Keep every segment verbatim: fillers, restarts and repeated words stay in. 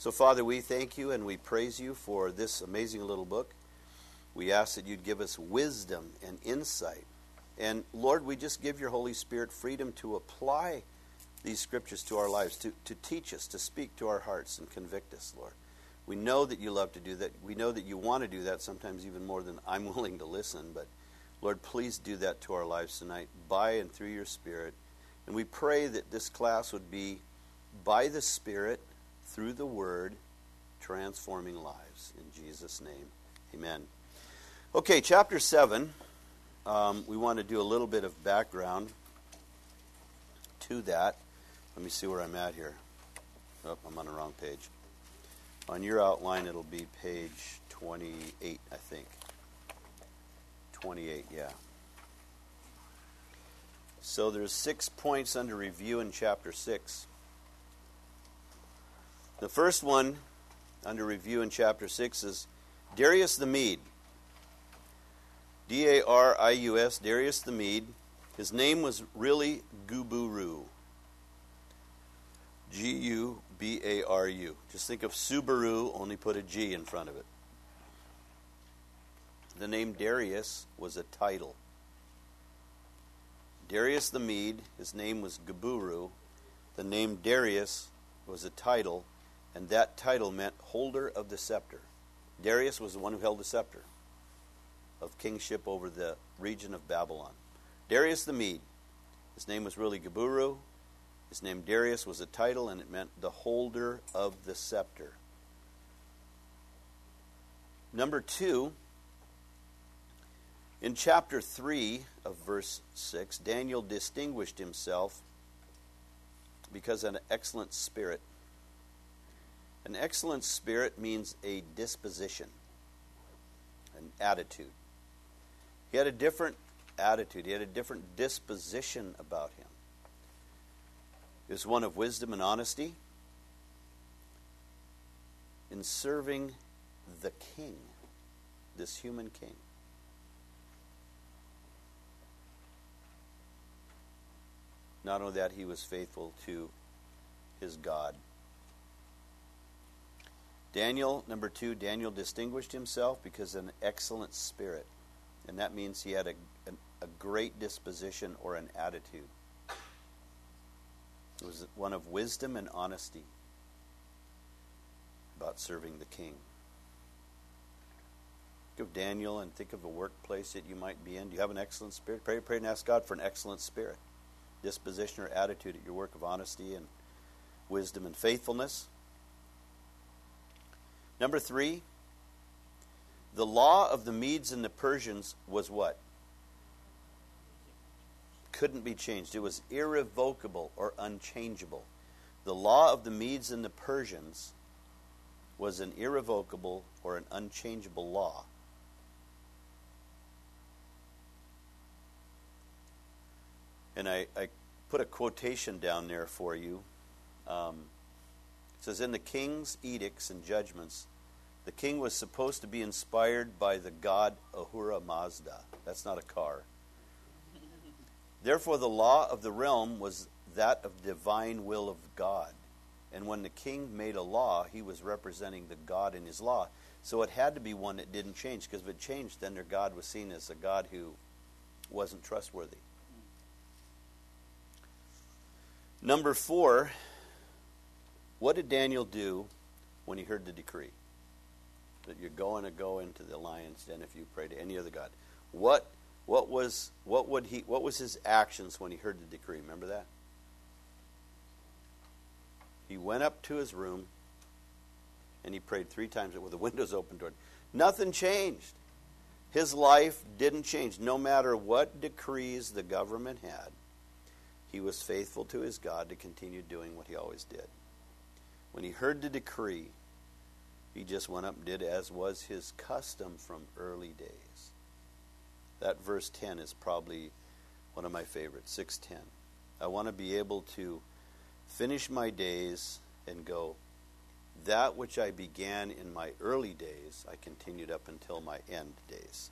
So, Father, we thank you and we praise you for this amazing little book. We ask that you'd give us wisdom and insight. And, Lord, we just give your Holy Spirit freedom to apply these scriptures to our lives, to, to teach us, to speak to our hearts and convict us, Lord. We know that you love to do that. We know that you want to do that, sometimes even more than I'm willing to listen. But, Lord, please do that to our lives tonight by and through your Spirit. And we pray that this class would be by the Spirit, through the Word, transforming lives. In Jesus' name, amen. Okay, chapter seven. Um, we want to do a little bit of background to that. Let me see where I'm at here. Oh, I'm on the wrong page. On your outline, it'll be page twenty-eight, I think. twenty-eight, yeah. So there's six points under review in chapter six. The first one under review in chapter six is Darius the Mede. D A R I U S, Darius the Mede. His name was really Guburu. G U B A R U. Just think of Subaru, only put a G in front of it. The name Darius was a title. Darius the Mede, his name was Guburu. The name Darius was a title, and that title meant holder of the scepter. Darius was the one who held the scepter of kingship over the region of Babylon. Darius the Mede. His name was really Guburu. His name Darius was a title, and it meant the holder of the scepter. Number two, in chapter three of verse six, Daniel distinguished himself because of an excellent spirit. An excellent spirit means a disposition, an attitude. He had a different attitude. He had a different disposition about him. He was one of wisdom and honesty in serving the king, this human king. Not only that, he was faithful to his God. Daniel, number two, Daniel distinguished himself because of an excellent spirit. And that means he had a, a, a great disposition or an attitude. It was one of wisdom and honesty about serving the king. Think of Daniel and think of a workplace that you might be in. Do you have an excellent spirit? Pray, pray and ask God for an excellent spirit, disposition or attitude at your work of honesty and wisdom and faithfulness. Number three, the law of the Medes and the Persians was what? Couldn't be changed. It was irrevocable or unchangeable. The law of the Medes and the Persians was an irrevocable or an unchangeable law. And I, I put a quotation down there for you. Um, it says, in the king's edicts and judgments, the king was supposed to be inspired by the god Ahura Mazda. That's not a car. Therefore, the law of the realm was that of divine will of God. And when the king made a law, he was representing the God in his law. So it had to be one that didn't change, because if it changed, then their God was seen as a God who wasn't trustworthy. Number four, what did Daniel do when he heard the decree that you're going to go into the lion's den if you pray to any other god? What what was what would he what was his actions when he heard the decree? Remember that? He went up to his room and he prayed three times with the windows open toward him. Nothing changed. His life didn't change. No matter what decrees the government had, he was faithful to his God to continue doing what he always did. When he heard the decree, he just went up and did as was his custom from early days. That verse ten is probably one of my favorites, six ten. I want to be able to finish my days and go, that which I began in my early days, I continued up until my end days.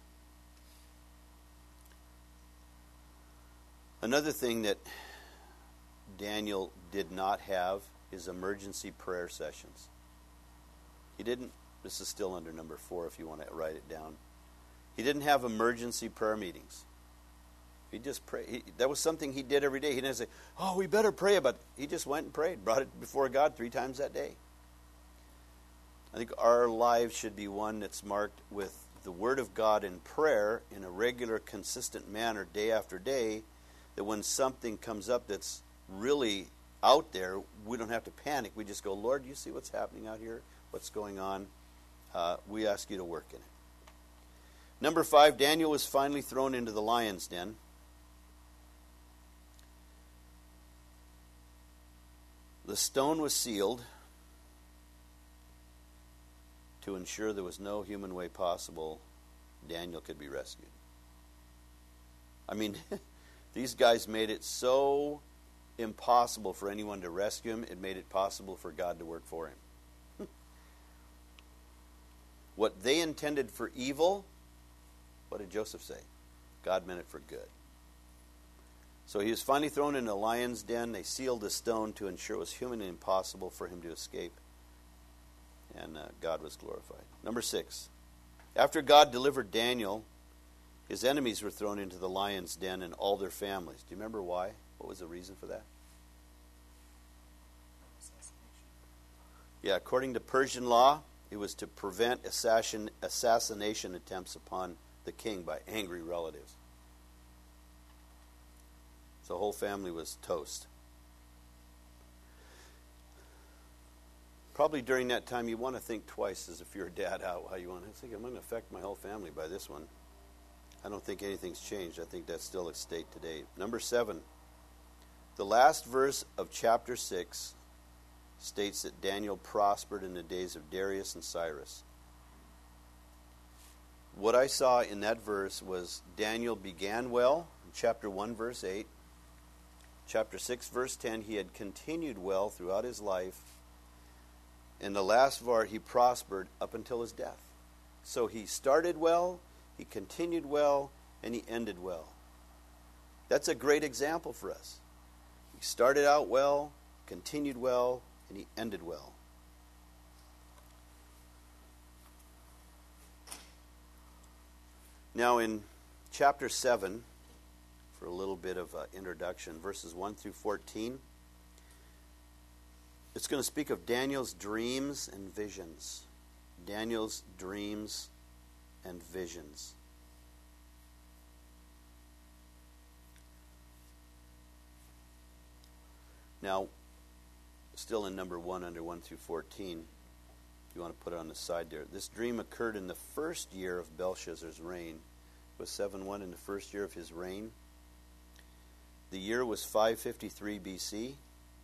Another thing that Daniel did not have is emergency prayer sessions. He didn't, this is still under number four if you want to write it down. He didn't have emergency prayer meetings. He just prayed. He, that was something he did every day. He didn't say, oh, we better pray about it. He just went and prayed, brought it before God three times that day. I think our lives should be one that's marked with the Word of God in prayer in a regular, consistent manner day after day, that when something comes up that's really out there, we don't have to panic. We just go, Lord, you see what's happening out here? What's going on? Uh, we ask you to work in it. Number five, Daniel was finally thrown into the lion's den. The stone was sealed to ensure there was no human way possible Daniel could be rescued. I mean, these guys made it so impossible for anyone to rescue him, it made it possible for God to work for him. What they intended for evil, what did Joseph say? God meant it for good. So he was finally thrown in a lion's den. They sealed the stone to ensure it was humanly impossible for him to escape. And uh, God was glorified. Number six. After God delivered Daniel, his enemies were thrown into the lion's den and all their families. Do you remember why? What was the reason for that? Yeah, according to Persian law, it was to prevent assassin, assassination attempts upon the king by angry relatives. So the whole family was toast. Probably during that time you want to think twice, as if you're a dad, how, how you want to think, I'm going to affect my whole family by this one. I don't think anything's changed. I think that's still a state today. Number seven. The last verse of chapter six states that Daniel prospered in the days of Darius and Cyrus. What I saw in that verse was Daniel began well, in chapter one, verse eight. Chapter six, verse ten, he had continued well throughout his life. In the last part, he prospered up until his death. So he started well, he continued well, and he ended well. That's a great example for us. He started out well, continued well, and he ended well. Now in chapter seven, for a little bit of uh, introduction, verses one through fourteen, it's going to speak of Daniel's dreams and visions. Daniel's dreams and visions. Now, still in number one, under one through fourteen, if you want to put it on the side there. This dream occurred in the first year of Belshazzar's reign. It was seven one in the first year of his reign. The year was five fifty-three B C,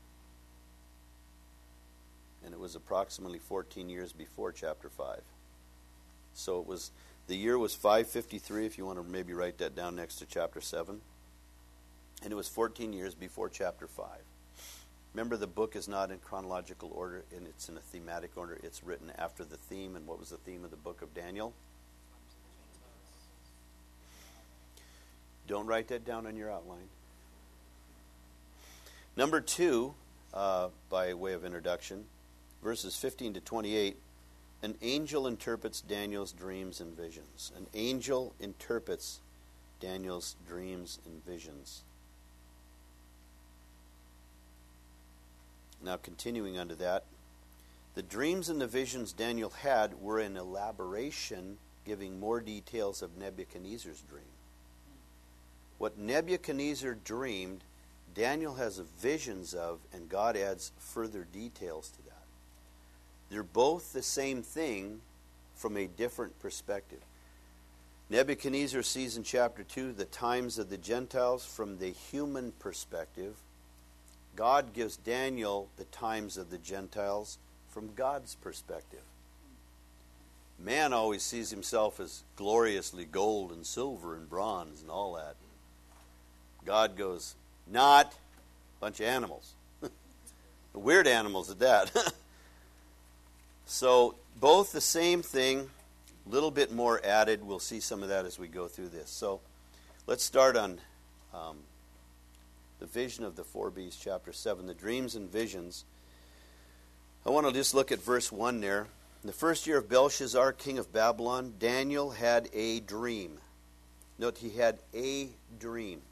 and it was approximately fourteen years before chapter five. So it was, the year was five fifty-three, if you want to maybe write that down next to chapter seven. And it was fourteen years before chapter five. Remember, the book is not in chronological order, and it's in a thematic order. It's written after the theme. And what was the theme of the book of Daniel? Don't write that down on your outline. Number two, uh, by way of introduction, verses fifteen to twenty-eight, an angel interprets Daniel's dreams and visions. An angel interprets Daniel's dreams and visions. Now, continuing under that, the dreams and the visions Daniel had were an elaboration giving more details of Nebuchadnezzar's dream. What Nebuchadnezzar dreamed, Daniel has visions of, and God adds further details to that. They're both the same thing from a different perspective. Nebuchadnezzar sees in chapter two the times of the Gentiles from the human perspective. God gives Daniel the times of the Gentiles from God's perspective. Man always sees himself as gloriously gold and silver and bronze and all that. God goes, not a bunch of animals. Weird animals at that. So both the same thing, a little bit more added. We'll see some of that as we go through this. So let's start on um, the vision of the four beasts, chapter seven, the dreams and visions. I want to just look at verse one there. In the first year of Belshazzar, king of Babylon, Daniel had a dream. Note, he had a dream.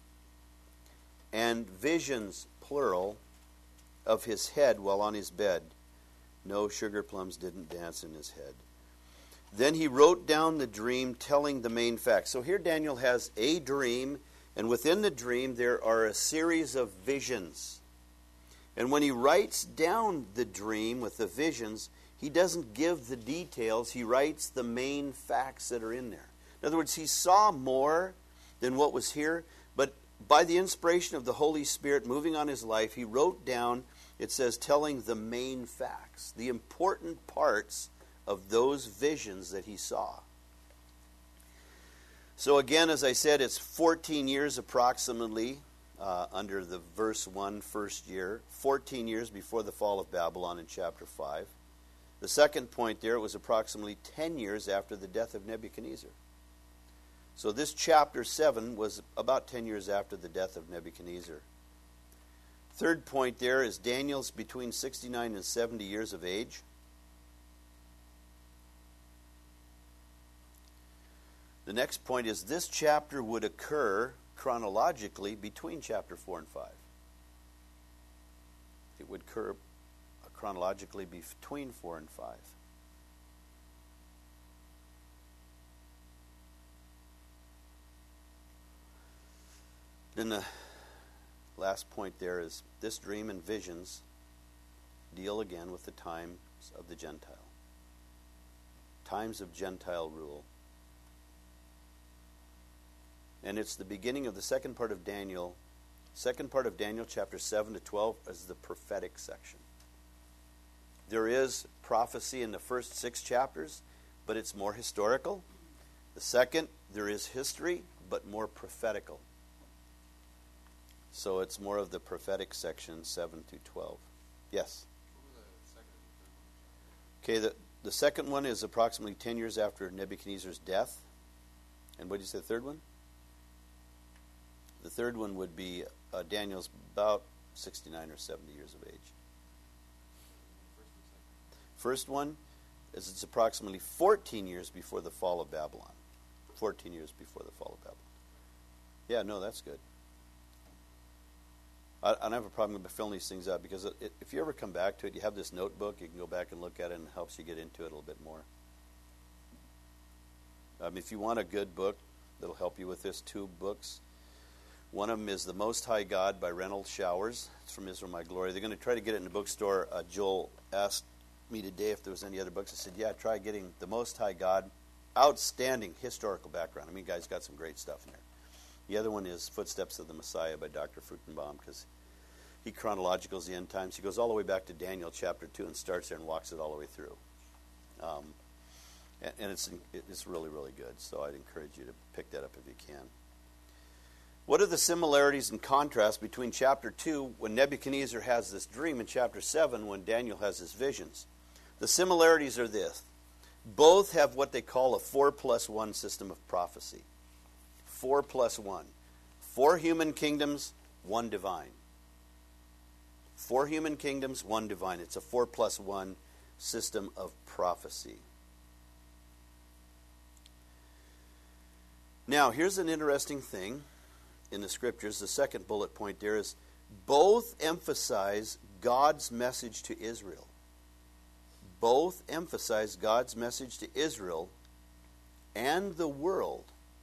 And visions, plural, of his head while on his bed. No, sugar plums didn't dance in his head. Then he wrote down the dream, telling the main facts. So here Daniel has a dream, and within the dream there are a series of visions. And when he writes down the dream with the visions, he doesn't give the details. He writes the main facts that are in there. In other words, he saw more than what was here, but by the inspiration of the Holy Spirit moving on his life, he wrote down, it says, telling the main facts, the important parts of those visions that he saw. So again, as I said, it's fourteen years approximately uh, under the verse one, first year, fourteen years before the fall of Babylon in chapter five. The second point there, it was approximately ten years after the death of Nebuchadnezzar. So this chapter seven was about ten years after the death of Nebuchadnezzar. Third point there is Daniel's between sixty-nine and seventy years of age. The next point is this chapter would occur chronologically between chapter four and five. It would occur chronologically between four and five. Then the last point there is this dream and visions deal again with the times of the Gentile. Times of Gentile rule. And it's the beginning of the second part of Daniel. Second part of Daniel, chapter seven to twelve, is the prophetic section. There is prophecy in the first six chapters, but it's more historical. The second, there is history, but more prophetical. So it's more of the prophetic section, seven to twelve. Yes? Okay, the, the second one is approximately ten years after Nebuchadnezzar's death. And what did you say, the third one? The third one would be uh, Daniel's about sixty-nine or seventy years of age. First one is it's approximately fourteen years before the fall of Babylon. fourteen years before the fall of Babylon. Yeah, no, that's good. I, I don't have a problem with filling these things out because it, it, if you ever come back to it, you have this notebook, you can go back and look at it and it helps you get into it a little bit more. Um, if you want a good book that'll help you with this, two books. One of them is The Most High God by Reynolds Showers. It's from Israel My Glory. They're going to try to get it in the bookstore. Uh, Joel asked me today if there was any other books. I said, yeah, try getting The Most High God. Outstanding historical background. I mean, guys got some great stuff in there. The other one is Footsteps of the Messiah by Doctor Fruchtenbaum, because he chronologicals the end times. He goes all the way back to Daniel chapter two and starts there and walks it all the way through. Um, and, and it's it's really, really good. So I'd encourage you to pick that up if you can. What are the similarities and contrasts between chapter two, when Nebuchadnezzar has this dream, and chapter seven, when Daniel has his visions? The similarities are this. Both have what they call a four plus one system of prophecy. Four plus one. Four human kingdoms, one divine. Four human kingdoms, one divine. It's a four plus one system of prophecy. Now, here's an interesting thing in the scriptures. The second bullet point there is both emphasize God's message to Israel. Both emphasize God's message to Israel and the world.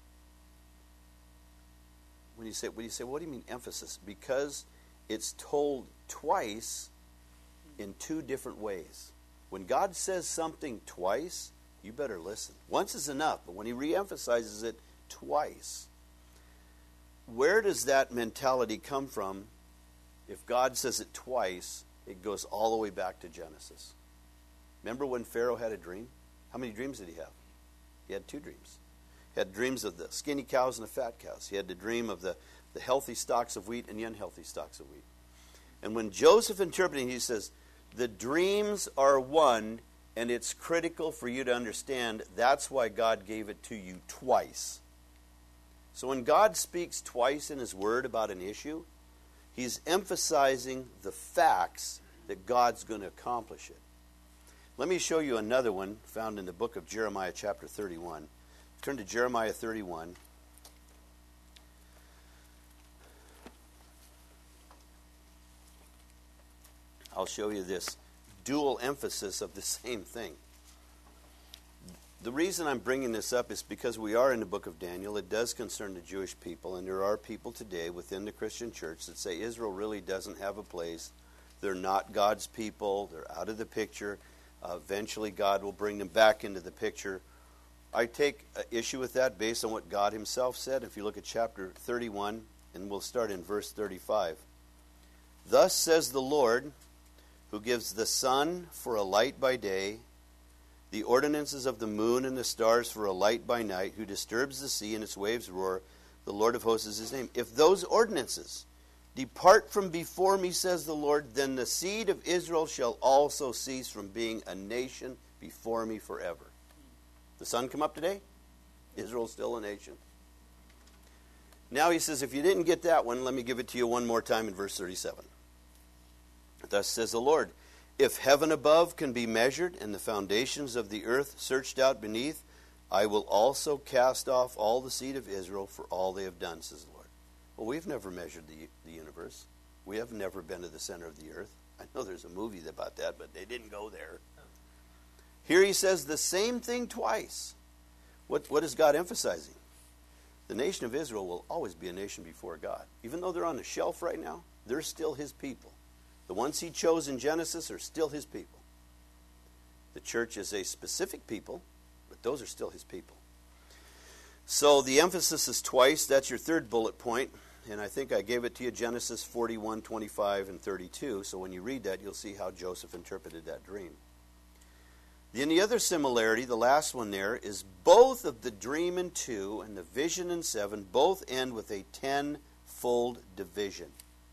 When you say, when you say, what do you mean emphasis? Because it's told twice in two different ways. When God says something twice, you better listen. Once is enough, but when he reemphasizes it twice, where does that mentality come from? If God says it twice, it goes all the way back to Genesis. Remember when Pharaoh had a dream? How many dreams did he have? He had two dreams. He had dreams of the skinny cows and the fat cows. He had the dream of the, the healthy stalks of wheat and the unhealthy stalks of wheat. And when Joseph interpreted, he says, the dreams are one, and it's critical for you to understand that's why God gave it to you twice. So when God speaks twice in his word about an issue, he's emphasizing the facts that God's going to accomplish it. Let me show you another one found in the book of Jeremiah chapter thirty-one. Turn to Jeremiah thirty-one. I'll show you this dual emphasis of the same thing. The reason I'm bringing this up is because we are in the book of Daniel. It does concern the Jewish people, and there are people today within the Christian church that say Israel really doesn't have a place. They're not God's people. They're out of the picture. Uh, eventually God will bring them back into the picture. I take uh, issue with that based on what God himself said. If you look at chapter thirty-one, and we'll start in verse thirty-five. Thus says the Lord, who gives the sun for a light by day, the ordinances of the moon and the stars for a light by night, who disturbs the sea and its waves roar, the Lord of hosts is his name. If those ordinances depart from before me, says the Lord, then the seed of Israel shall also cease from being a nation before me forever. The sun come up today? Israel's still a nation. Now he says, if you didn't get that one, let me give it to you one more time in verse thirty-seven. Thus says the Lord, if heaven above can be measured and the foundations of the earth searched out beneath, I will also cast off all the seed of Israel for all they have done, says the Lord. Well, we've never measured the, the universe. We have never been to the center of the earth. I know there's a movie about that, but they didn't go there. Here he says the same thing twice. What, what is God emphasizing? The nation of Israel will always be a nation before God. Even though they're on the shelf right now, they're still his people. The ones he chose in Genesis are still his people. The church is a specific people, but those are still his people. So the emphasis is twice. That's your third bullet point. And I think I gave it to you, Genesis forty-one, twenty-five, and thirty-two. So when you read that, you'll see how Joseph interpreted that dream. Then the other similarity, the last one there, is both of the dream in two and the vision in seven both end with a tenfold division.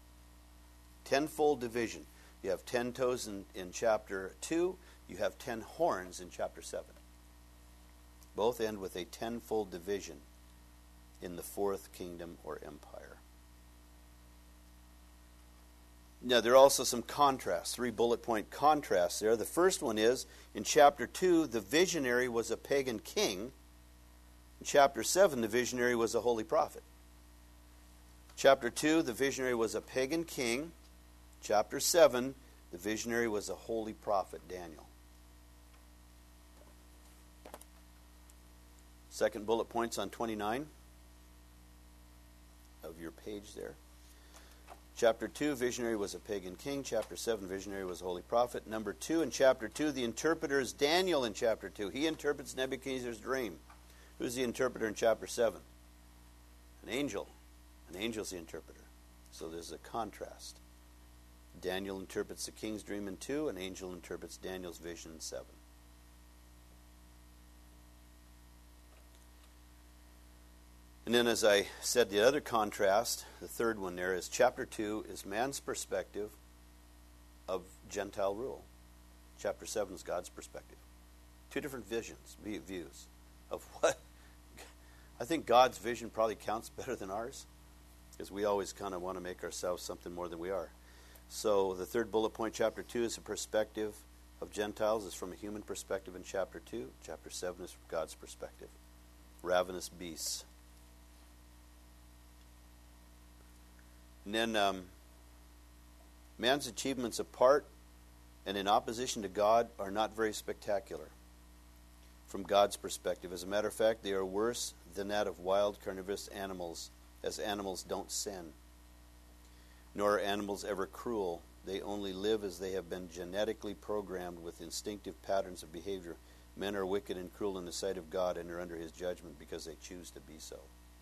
Tenfold division. You have ten toes in, in chapter two. You have ten horns in chapter seven. Both end with a tenfold division in the fourth kingdom or empire. Now, there are also some contrasts, three bullet point contrasts there. The first one is, in chapter two, the visionary was a pagan king. In chapter seven, the visionary was a holy prophet. Chapter two, the visionary was a pagan king. Chapter seven, the visionary was a holy prophet, Daniel. Second bullet points on twenty-nine of your page there. Chapter two, visionary was a pagan king. Chapter seven, visionary was a holy prophet. Number two, in chapter two, the interpreter is Daniel in chapter two. He interprets Nebuchadnezzar's dream. Who's the interpreter in chapter seven? An angel. An angel's the interpreter. So there's a contrast. Daniel interprets the king's dream in two. An angel interprets Daniel's vision in seven. And then, as I said, the other contrast, the third one there, is chapter two is man's perspective of Gentile rule. Chapter seven is God's perspective. Two different visions, views of what. I think God's vision probably counts better than ours, because we always kind of want to make ourselves something more than we are. So the third bullet point, chapter two, is a perspective of Gentiles. It's from a human perspective in chapter two. Chapter seven is from God's perspective. Ravenous beasts. And then um, man's achievements apart and in opposition to God are not very spectacular from God's perspective. As a matter of fact, they are worse than that of wild carnivorous animals, as animals don't sin. Nor are animals ever cruel. They only live as they have been genetically programmed with instinctive patterns of behavior. Men are wicked and cruel in the sight of God and are under his judgment because they choose to be so.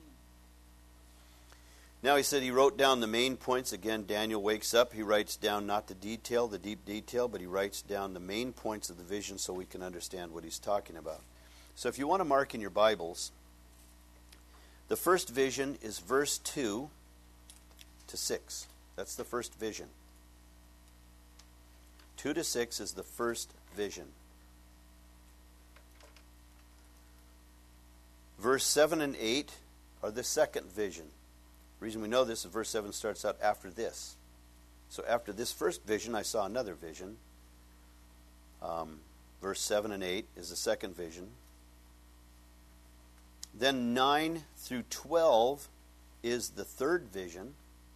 Now he said he wrote down the main points. Again, Daniel wakes up. He writes down not the detail, the deep detail, but he writes down the main points of the vision so we can understand what he's talking about. So if you want to mark in your Bibles, the first vision is verse two to six. That's the first vision. two to six is the first vision. Verse seven and eight are the second vision. The reason we know this is verse seven starts out after this. So after this first vision, I saw another vision. Um, verse seven and eight, is the second vision. Then nine through twelve is the third vision.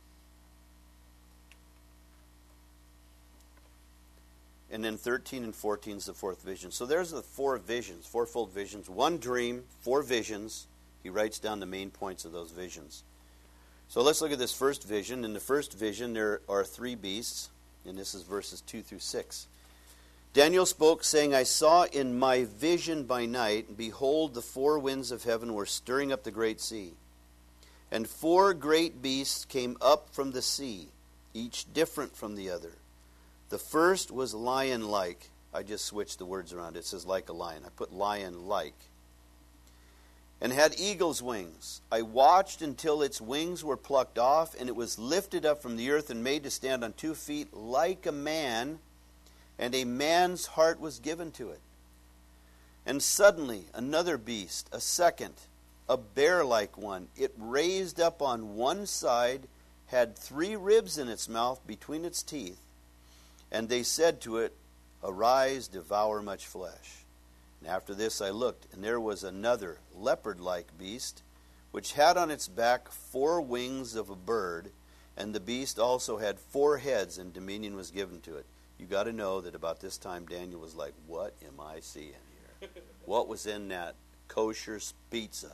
And then thirteen and fourteen is the fourth vision. So there's the four visions, fourfold visions. One dream, four visions. He writes down the main points of those visions. So let's look at this first vision. In the first vision, there are three beasts. And this is verses two through six. Daniel spoke, saying, I saw in my vision by night, and behold, the four winds of heaven were stirring up the great sea. And four great beasts came up from the sea, each different from the other. The first was lion-like. I just switched the words around. It says like a lion. I put lion-like. And had eagle's wings. I watched until its wings were plucked off, and it was lifted up from the earth and made to stand on two feet like a man, and a man's heart was given to it. And suddenly another beast, a second, a bear-like one. It raised up on one side, had three ribs in its mouth between its teeth. And they said to it, Arise, devour much flesh. And after this I looked, and there was another leopard-like beast, which had on its back four wings of a bird, and the beast also had four heads, and dominion was given to it. You got to know that about this time Daniel was like, what am I seeing here? What was in that kosher pizza?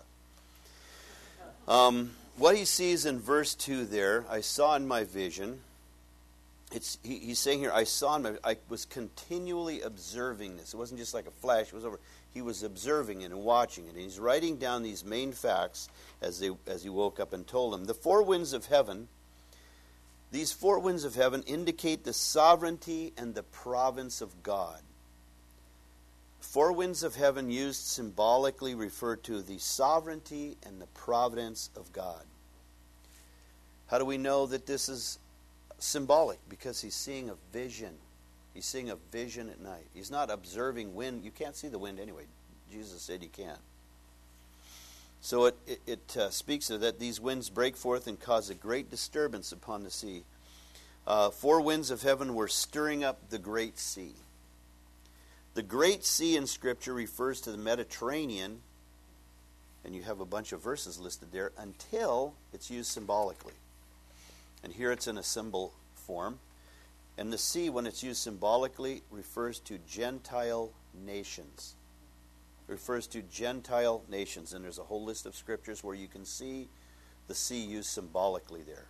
Um, what he sees in verse two there, I saw in my vision. It's he, he's saying here, I saw in my, I was continually observing this. It wasn't just like a flash. It was over. He was observing it and watching it. And he's writing down these main facts as they as he woke up and told them. The four winds of heaven. These four winds of heaven indicate the sovereignty and the province of God. Four winds of heaven used symbolically refer to the sovereignty and the providence of God. How do we know that this is symbolic? Because he's seeing a vision. He's seeing a vision at night. He's not observing wind. You can't see the wind anyway. Jesus said you can't. So it, it, it uh, speaks of that these winds break forth and cause a great disturbance upon the sea. Uh, four winds of heaven were stirring up the great sea. The great sea in Scripture refers to the Mediterranean, and you have a bunch of verses listed there, until it's used symbolically. And here it's in a symbol form. And the sea, when it's used symbolically, refers to Gentile nations. Refers to Gentile nations. And there's a whole list of scriptures where you can see the sea used symbolically there.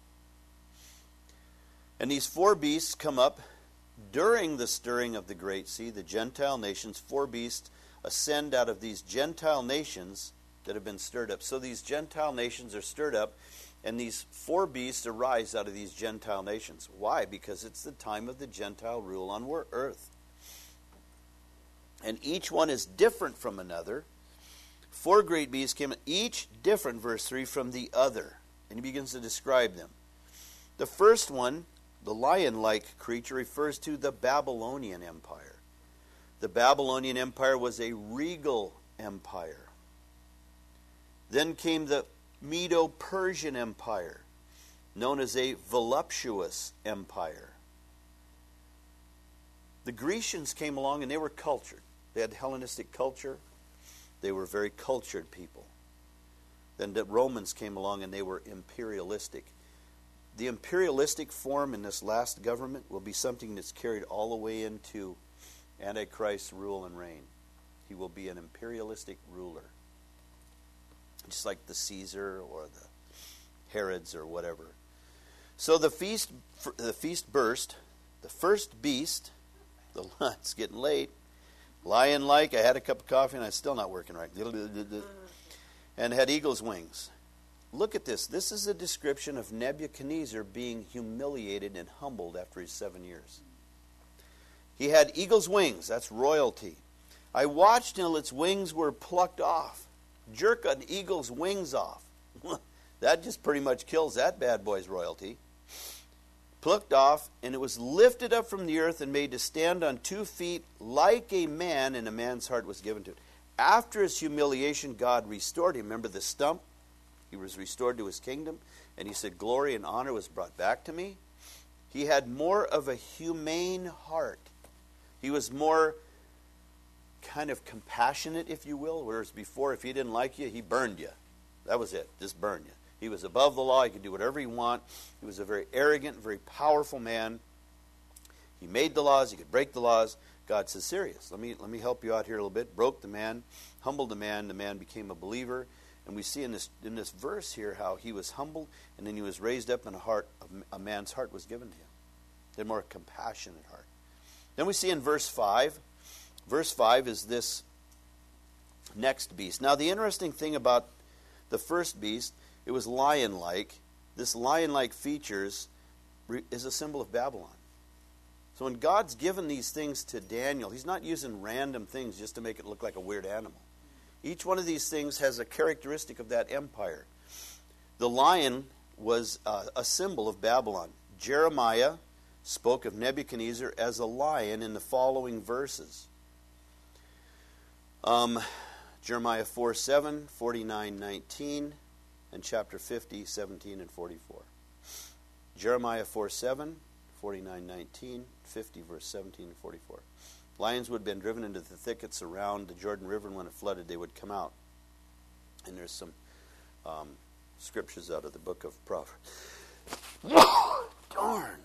And these four beasts come up during the stirring of the great sea, the Gentile nations. Four beasts ascend out of these Gentile nations that have been stirred up. So these Gentile nations are stirred up, and these four beasts arise out of these Gentile nations. Why? Because it's the time of the Gentile rule on earth. And each one is different from another. Four great beasts came, each different, verse three, from the other. And he begins to describe them. The first one, the lion-like creature, refers to the Babylonian Empire. The Babylonian Empire was a regal empire. Then came the Medo-Persian Empire, known as a voluptuous empire. The Grecians came along and they were cultured. They had Hellenistic culture. They were very cultured people. Then the Romans came along and they were imperialistic. The imperialistic form in this last government will be something that's carried all the way into Antichrist's rule and reign. He will be an imperialistic ruler. Just like the Caesar or the Herods or whatever. So the feast the feast burst. The first beast, the it's getting late, lion-like. I had a cup of coffee and it's still not working right. And had eagle's wings. Look at this. This is a description of Nebuchadnezzar being humiliated and humbled after his seven years. He had eagle's wings. That's royalty. I watched till its wings were plucked off. Jerk an eagle's wings off. That just pretty much kills that bad boy's royalty. Plucked off, and it was lifted up from the earth and made to stand on two feet like a man, and a man's heart was given to it. After his humiliation, God restored him. Remember the stump? He was restored to his kingdom, and he said, glory and honor was brought back to me. He had more of a humane heart. He was more kind of compassionate, if you will, whereas before, if he didn't like you, he burned you. That was it, just burn you. He was above the law. He could do whatever he wanted. He was a very arrogant, very powerful man. He made the laws. He could break the laws. God says, serious. Let me let me help you out here a little bit. Broke the man, humbled the man. The man became a believer. And we see in this in this verse here how he was humbled, and then he was raised up, and a heart, a man's heart was given to him. A more compassionate heart. Then we see in verse five. Verse five is this next beast. Now, the interesting thing about the first beast, it was lion-like. This lion-like features is a symbol of Babylon. So when God's given these things to Daniel, he's not using random things just to make it look like a weird animal. Each one of these things has a characteristic of that empire. The lion was uh, a symbol of Babylon. Jeremiah spoke of Nebuchadnezzar as a lion in the following verses. Um, Jeremiah four seven, forty-nine nineteen, and chapter fifty, seventeen and forty-four. Jeremiah four seven, forty-nine nineteen, fifty, verse seventeen and forty-four. Lions would have been driven into the thickets around the Jordan River, and when it flooded, they would come out. And there's some um, scriptures out of the book of Proverbs. Darn!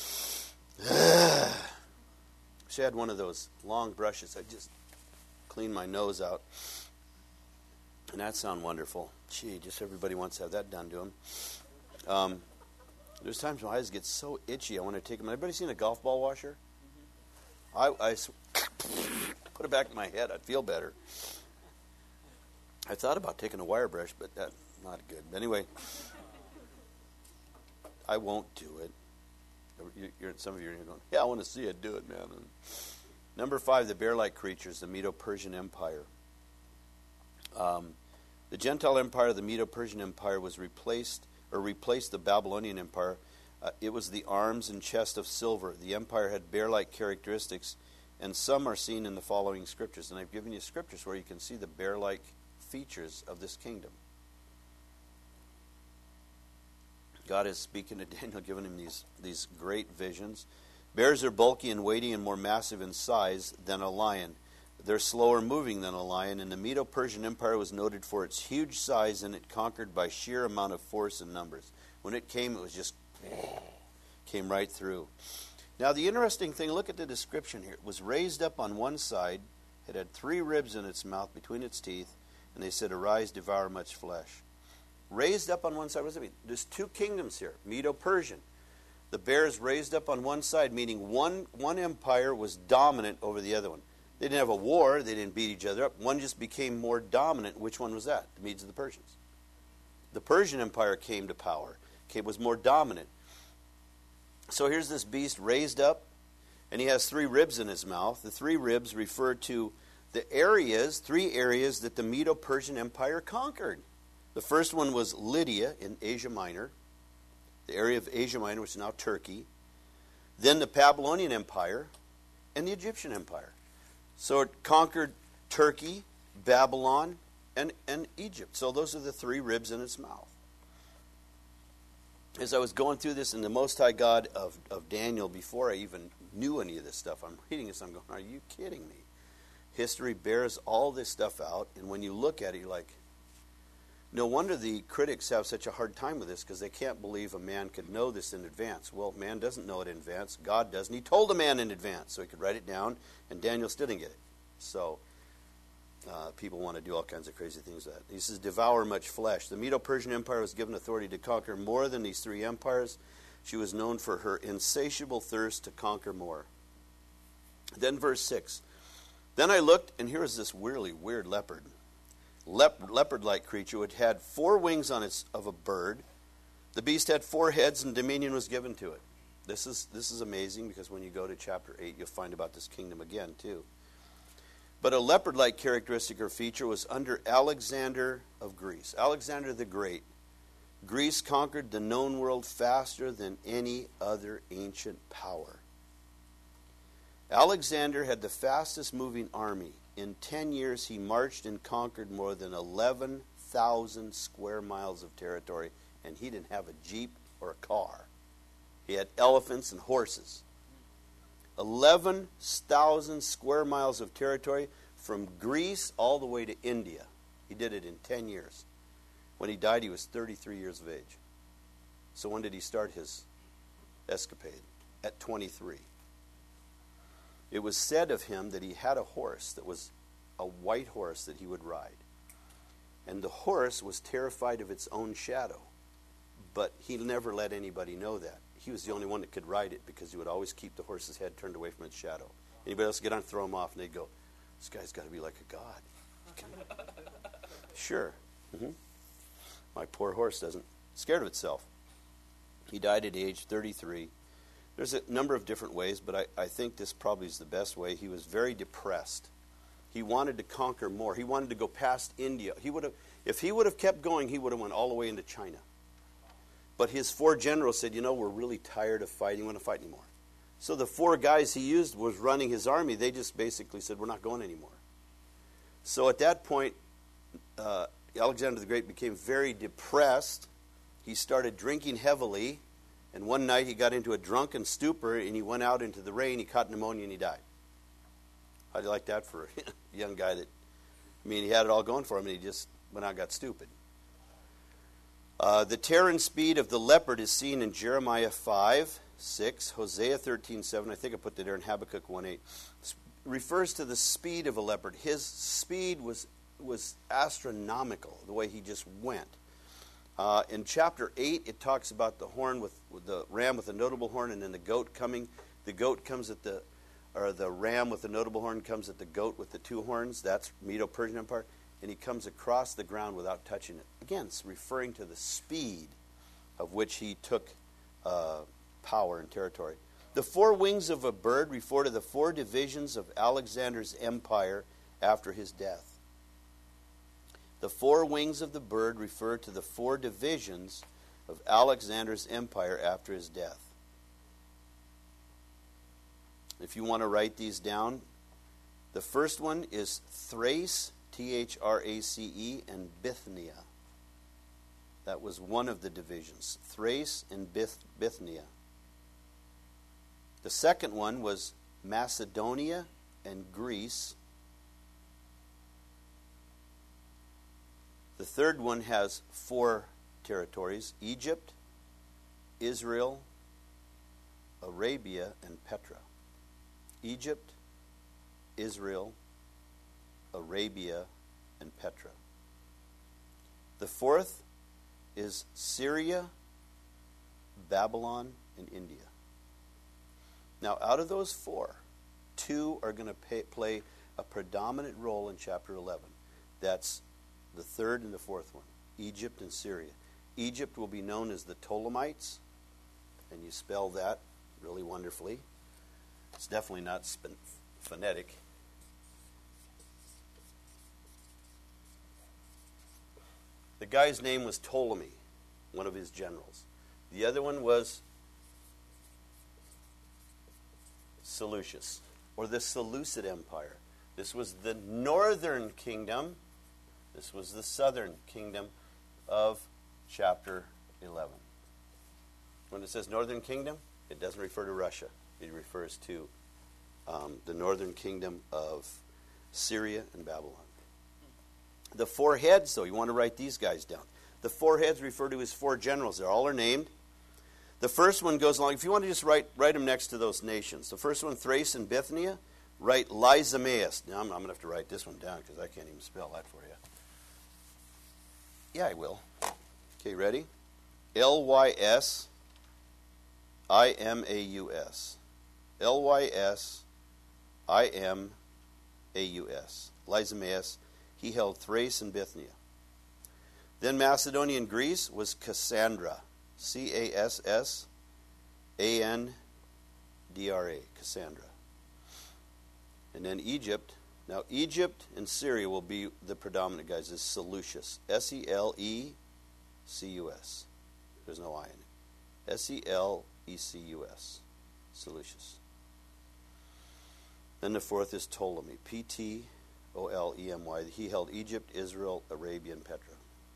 She had one of those long brushes. I just cleaned my nose out. And that sounded wonderful. Gee, just everybody wants to have that done to them. Um, there's times my eyes get so itchy, I want to take them. Everybody seen a golf ball washer? Mm-hmm. I, I sw- put it back in my head. I'd feel better. I thought about taking a wire brush, but that's not good. Anyway, I won't do it. You're, some of you are going, yeah, I want to see it. Do it, man. And number five, the bear-like creatures, the Medo-Persian Empire. Um, the Gentile empire, the Medo-Persian Empire, was replaced or replaced the Babylonian Empire. Uh, it was the arms and chest of silver. The empire had bear-like characteristics, and some are seen in the following scriptures. And I've given you scriptures where you can see the bear-like features of this kingdom. God is speaking to Daniel, giving him these, these great visions. Bears are bulky and weighty and more massive in size than a lion. They're slower moving than a lion, and the Medo-Persian Empire was noted for its huge size, and it conquered by sheer amount of force and numbers. When it came, it was just came right through. Now, the interesting thing, look at the description here. It was raised up on one side. It had three ribs in its mouth between its teeth, and they said, "Arise, devour much flesh." Raised up on one side, what does it mean? There's two kingdoms here, Medo-Persian. The bears raised up on one side, meaning one, one empire was dominant over the other one. They didn't have a war. They didn't beat each other up. One just became more dominant. Which one was that? The Medes and the Persians. The Persian Empire came to power. It was more dominant. So here's this beast raised up, and he has three ribs in his mouth. The three ribs refer to the areas, three areas that the Medo-Persian Empire conquered. The first one was Lydia in Asia Minor, the area of Asia Minor, which is now Turkey. Then the Babylonian Empire and the Egyptian Empire. So it conquered Turkey, Babylon, and, and Egypt. So those are the three ribs in its mouth. As I was going through this in the Most High God of, of Daniel, before I even knew any of this stuff, I'm reading this, I'm going, are you kidding me? History bears all this stuff out, and when you look at it, you're like, no wonder the critics have such a hard time with this, because they can't believe a man could know this in advance. Well, man doesn't know it in advance. God doesn't. He told a man in advance, so he could write it down, and Daniel still didn't get it. So uh, people want to do all kinds of crazy things with that. He says, devour much flesh. The Medo-Persian Empire was given authority to conquer more than these three empires. She was known for her insatiable thirst to conquer more. Then verse six. Then I looked, and here was this weirdly weird leopard. Lep- leopard-like creature, which had four wings on its of a bird. The beast had four heads, and dominion was given to it. This is this is amazing, because when you go to chapter eight, you'll find about this kingdom again too. But a leopard-like characteristic or feature was under Alexander of Greece. Alexander the Great. Greece conquered the known world faster than any other ancient power. Alexander had the fastest moving army. In ten years, he marched and conquered more than eleven thousand square miles of territory, and he didn't have a jeep or a car. He had elephants and horses. eleven thousand square miles of territory, from Greece all the way to India. He did it in ten years. When he died, he was thirty-three years of age. So when did he start his escapade? At twenty-three. It was said of him that he had a horse that was a white horse that he would ride. And the horse was terrified of its own shadow. But he never let anybody know that. He was the only one that could ride it because he would always keep the horse's head turned away from its shadow. Anybody else get on, throw him off, and they'd go, this guy's got to be like a god. Sure. Mm-hmm. My poor horse doesn't. Scared of itself. He died at age thirty-three. There's a number of different ways, but I, I think this probably is the best way. He was very depressed. He wanted to conquer more. He wanted to go past India. He would have, if he would have kept going, he would have went all the way into China. But his four generals said, you know, we're really tired of fighting. We don't want to fight anymore. So the four guys he used was running his army. They just basically said, we're not going anymore. So at that point, uh, Alexander the Great became very depressed. He started drinking heavily. And one night he got into a drunken stupor and he went out into the rain. He caught pneumonia and he died. How'd you like that for a young guy that, I mean, he had it all going for him and he just went out and got stupid. Uh, the terror and speed of the leopard is seen in Jeremiah five, six, Hosea thirteen, seven. I think I put that there in Habakkuk one, eight. It refers to the speed of a leopard. His speed was, was astronomical, the way he just went. Uh, in chapter eight, it talks about the horn with, with the ram with a notable horn, and then the goat coming. The goat comes at the, or the ram with the notable horn comes at the goat with the two horns. That's Medo-Persian Empire, and he comes across the ground without touching it. Again, it's referring to the speed of which he took uh, power and territory. The four wings of a bird refer to the four divisions of Alexander's empire after his death. The four wings of the bird refer to the four divisions of Alexander's empire after his death. If you want to write these down, the first one is Thrace, T H R A C E, and Bithynia. That was one of the divisions, Thrace and Bith- Bithynia. The second one was Macedonia and Greece. The third one has four territories: Egypt, Israel, Arabia, and Petra. Egypt, Israel, Arabia, and Petra. The fourth is Syria, Babylon, and India. Now, out of those four, two are going to pay, play a predominant role in chapter eleven. That's the third and the fourth one, Egypt and Syria. Egypt will be known as the Ptolemites, and you spell that really wonderfully. It's definitely not sp- phonetic. The guy's name was Ptolemy, one of his generals. The other one was Seleucus, or the Seleucid Empire. This was the northern kingdom. This was the southern kingdom of chapter eleven. When it says northern kingdom, it doesn't refer to Russia. It refers to um, the northern kingdom of Syria and Babylon. The four heads, though, you want to write these guys down. The four heads refer to his four generals. They're all are named. The first one goes along. If you want to just write write them next to those nations. The first one, Thrace and Bithynia, write Lysimaeus. Now, I'm, I'm going to have to write this one down because I can't even spell that for you. Yeah, I will. Okay, ready? L Y S I M A U S. L Y S I M A U S. Lysimaeus. He held Thrace and Bithynia. Then Macedonia and Greece was Cassandra. C A S S A N D R A. Cassandra. And then Egypt. Now, Egypt and Syria will be the predominant guys. Is Seleucus. S E L E C U S. There's no I in it. S E L E C U S. Seleucus. Then the fourth is Ptolemy. P T O L E M Y. He held Egypt, Israel, Arabia, and Petra.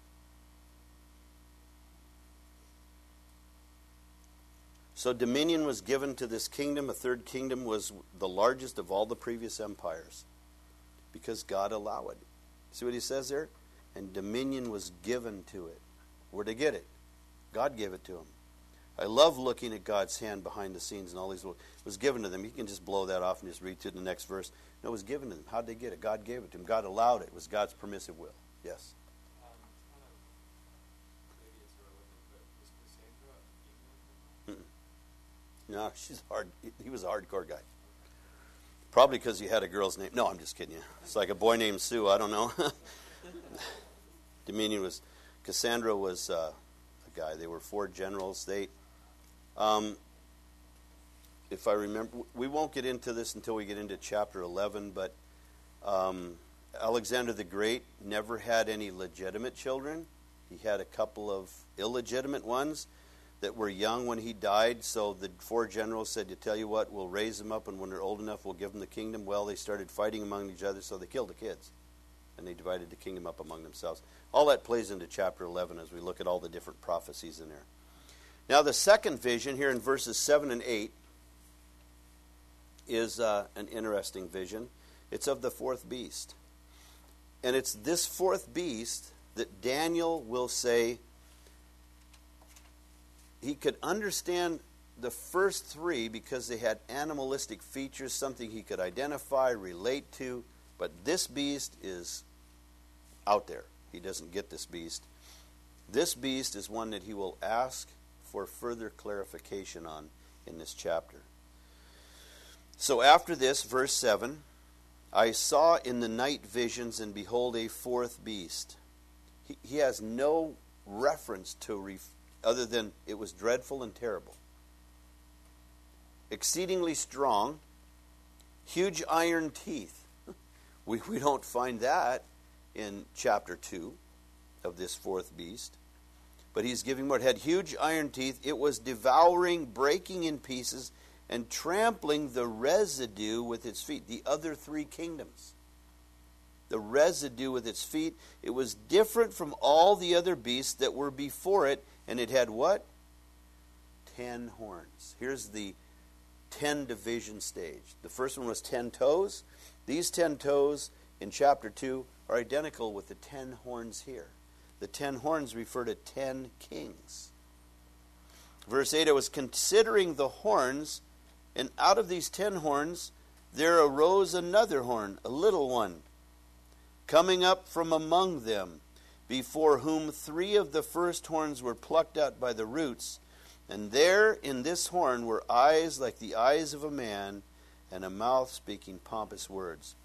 So dominion was given to this kingdom. A third kingdom was the largest of all the previous empires. because God allowed it. See what he says there? And dominion was given to it. Where'd they get it? God gave it to him. I love looking at God's hand behind the scenes and all these. It was given to them. You can just blow that off and just read to the next verse. No, it was given to them. How'd they get it? God gave it to them. God allowed it. It was God's permissive will. Yes? Um, kind of, maybe it's irrelevant, but was Cassandra even? No, she's hard. He was a hardcore guy. Probably because he had a girl's name. No, I'm just kidding you. It's like a boy named Sue. I don't know. Dominion was, Cassandra was uh, a guy. They were four generals. They, um, if I remember, we won't get into this until we get into chapter eleven, but um, Alexander the Great never had any legitimate children. He had a couple of illegitimate ones that were young when he died, so the four generals said, "You tell you what, we'll raise them up, and when they're old enough, we'll give them the kingdom." Well, they started fighting among each other, so they killed the kids, and they divided the kingdom up among themselves. All that plays into chapter eleven as we look at all the different prophecies in there. Now, the second vision here in verses seven and eight is uh, an interesting vision. It's of the fourth beast. And it's this fourth beast that Daniel will say he could understand the first three because they had animalistic features, something he could identify, relate to. But this beast is out there. He doesn't get this beast. This beast is one that he will ask for further clarification on in this chapter. So after this, verse seven, I saw in the night visions, and behold, a fourth beast. He, he has no reference to ref, other than it was dreadful and terrible. Exceedingly strong, huge iron teeth. We, we don't find that in chapter two of this fourth beast. But he's giving more. It had huge iron teeth. It was devouring, breaking in pieces, and trampling the residue with its feet. The other three kingdoms. The residue with its feet. It was different from all the other beasts that were before it. And it had what? Ten horns. Here's the ten division stage. The first one was ten toes. These ten toes in chapter two are identical with the ten horns here. The ten horns refer to ten kings. Verse eight, I was considering the horns, and out of these ten horns there arose another horn, a little one, coming up from among them, before whom three of the first horns were plucked out by the roots. And there in this horn were eyes like the eyes of a man, and a mouth speaking pompous words.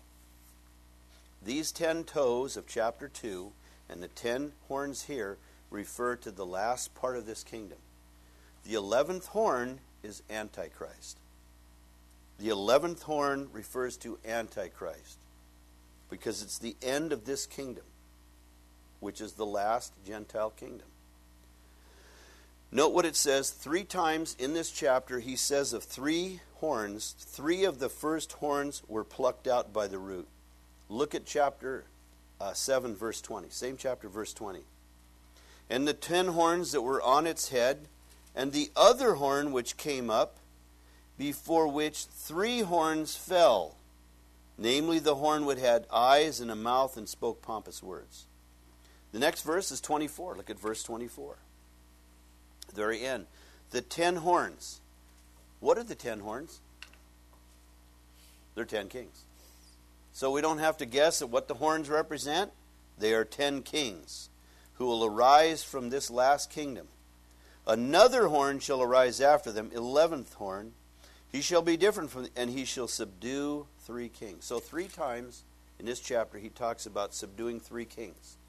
These ten toes of chapter two and the ten horns here refer to the last part of this kingdom. The eleventh horn is Antichrist. The eleventh horn refers to Antichrist because it's the end of this kingdom, which is the last Gentile kingdom. Note what it says. Three times in this chapter he says of three horns, three of the first horns were plucked out by the root. Look at chapter uh, seven, verse twenty. Same chapter, verse twenty. And the ten horns that were on its head, and the other horn which came up, before which three horns fell, namely the horn which had eyes and a mouth and spoke pompous words. The next verse is twenty-four. Look at verse twenty-four. At the very end. The ten horns. What are the ten horns? They're ten kings. So we don't have to guess at what the horns represent. They are ten kings who will arise from this last kingdom. Another horn shall arise after them, eleventh horn. He shall be different from, and he shall subdue three kings. So three times in this chapter he talks about subduing three kings.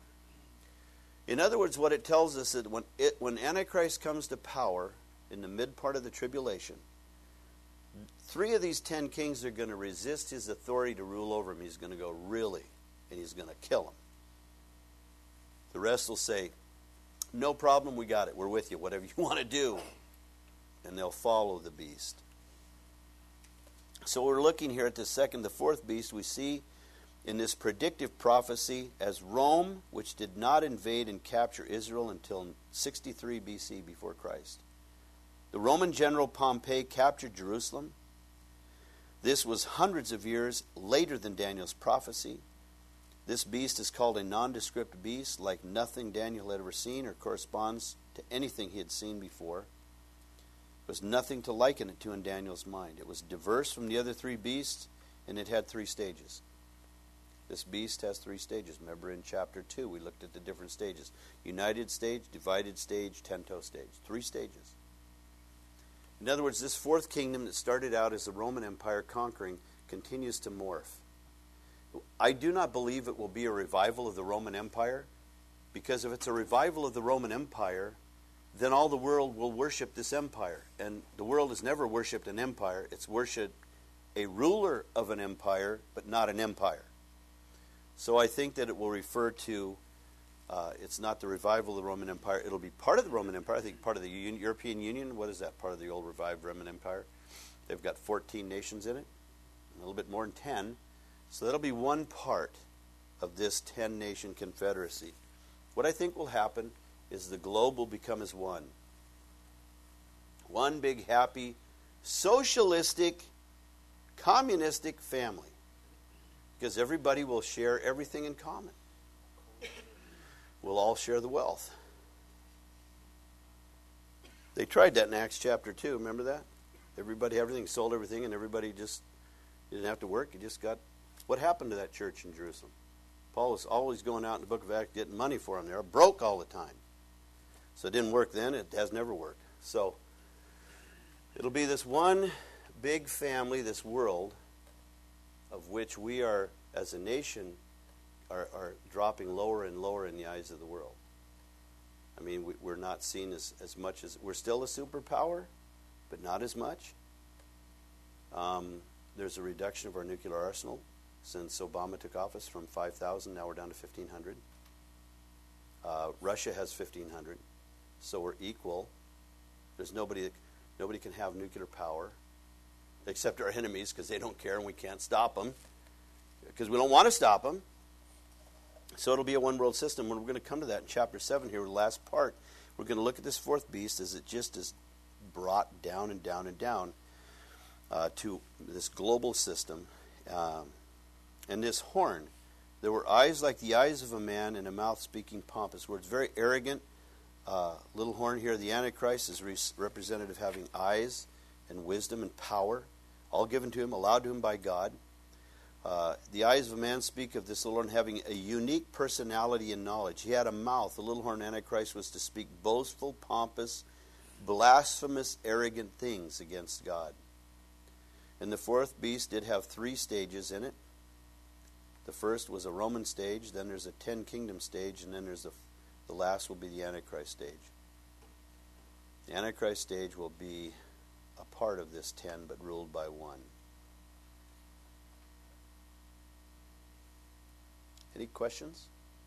In other words, what it tells us is that when, it, when Antichrist comes to power in the mid part of the tribulation, three of these ten kings are going to resist his authority to rule over him. He's going to go, really? And he's going to kill him. The rest will say, no problem, we got it. We're with you. Whatever you want to do. And they'll follow the beast. So we're looking here at the second, the fourth beast. We see in this predictive prophecy as Rome, which did not invade and capture Israel until sixty-three B C before Christ. The Roman general Pompey captured Jerusalem. This was hundreds of years later than Daniel's prophecy. This beast is called a nondescript beast, like nothing Daniel had ever seen or corresponds to anything he had seen before. There was nothing to liken it to in Daniel's mind. It was diverse from the other three beasts, and it had three stages. This beast has three stages. Remember in chapter two, we looked at the different stages. United stage, divided stage, ten-toe stage. Three stages. In other words, this fourth kingdom that started out as the Roman Empire conquering continues to morph. I do not believe it will be a revival of the Roman Empire, because if it's a revival of the Roman Empire, then all the world will worship this empire. And the world has never worshipped an empire. It's worshipped a ruler of an empire, but not an empire. So I think that it will refer to, uh, it's not the revival of the Roman Empire. It'll be part of the Roman Empire. I think part of the Un- European Union. What is that? Part of the old revived Roman Empire. They've got fourteen nations in it, a little bit more than ten. So that'll be one part of this ten-nation confederacy. What I think will happen is the globe will become as one. One big, happy, socialistic, communistic family. Because everybody will share everything in common. We'll all share the wealth. They tried that in Acts chapter two. Remember that? Everybody, everything, sold everything, and everybody just didn't have to work. You just got... What happened to that church in Jerusalem? Paul was always going out in the book of Acts getting money for them. They were broke all the time. So it didn't work then. It has never worked. So it'll be this one big family, this world, of which we are, as a nation, are, are dropping lower and lower in the eyes of the world. I mean, we, we're not seen as, as much as... We're still a superpower, but not as much. Um, there's a reduction of our nuclear arsenal since Obama took office from five thousand. Now we're down to fifteen hundred. Uh, Russia has fifteen hundred. So we're equal. There's nobody that, nobody can have nuclear power except our enemies, because they don't care and we can't stop them, because we don't want to stop them. So it'll be a one-world system. We're going to come to that in chapter seven here, the last part. We're going to look at this fourth beast as it just is brought down and down and down uh, to this global system. Um, and this horn, there were eyes like the eyes of a man and a mouth speaking pompous words. Very arrogant. Uh, little horn here, the Antichrist, is re- representative having eyes and wisdom and power, all given to him, allowed to him by God. Uh, the eyes of a man speak of this little horn having a unique personality and knowledge. He had a mouth. The little horn Antichrist was to speak boastful, pompous, blasphemous, arrogant things against God. And the fourth beast did have three stages in it. The first was a Roman stage, then there's a ten kingdom stage, and then there's the, the last will be the Antichrist stage. The Antichrist stage will be a part of this ten, but ruled by one. Any questions?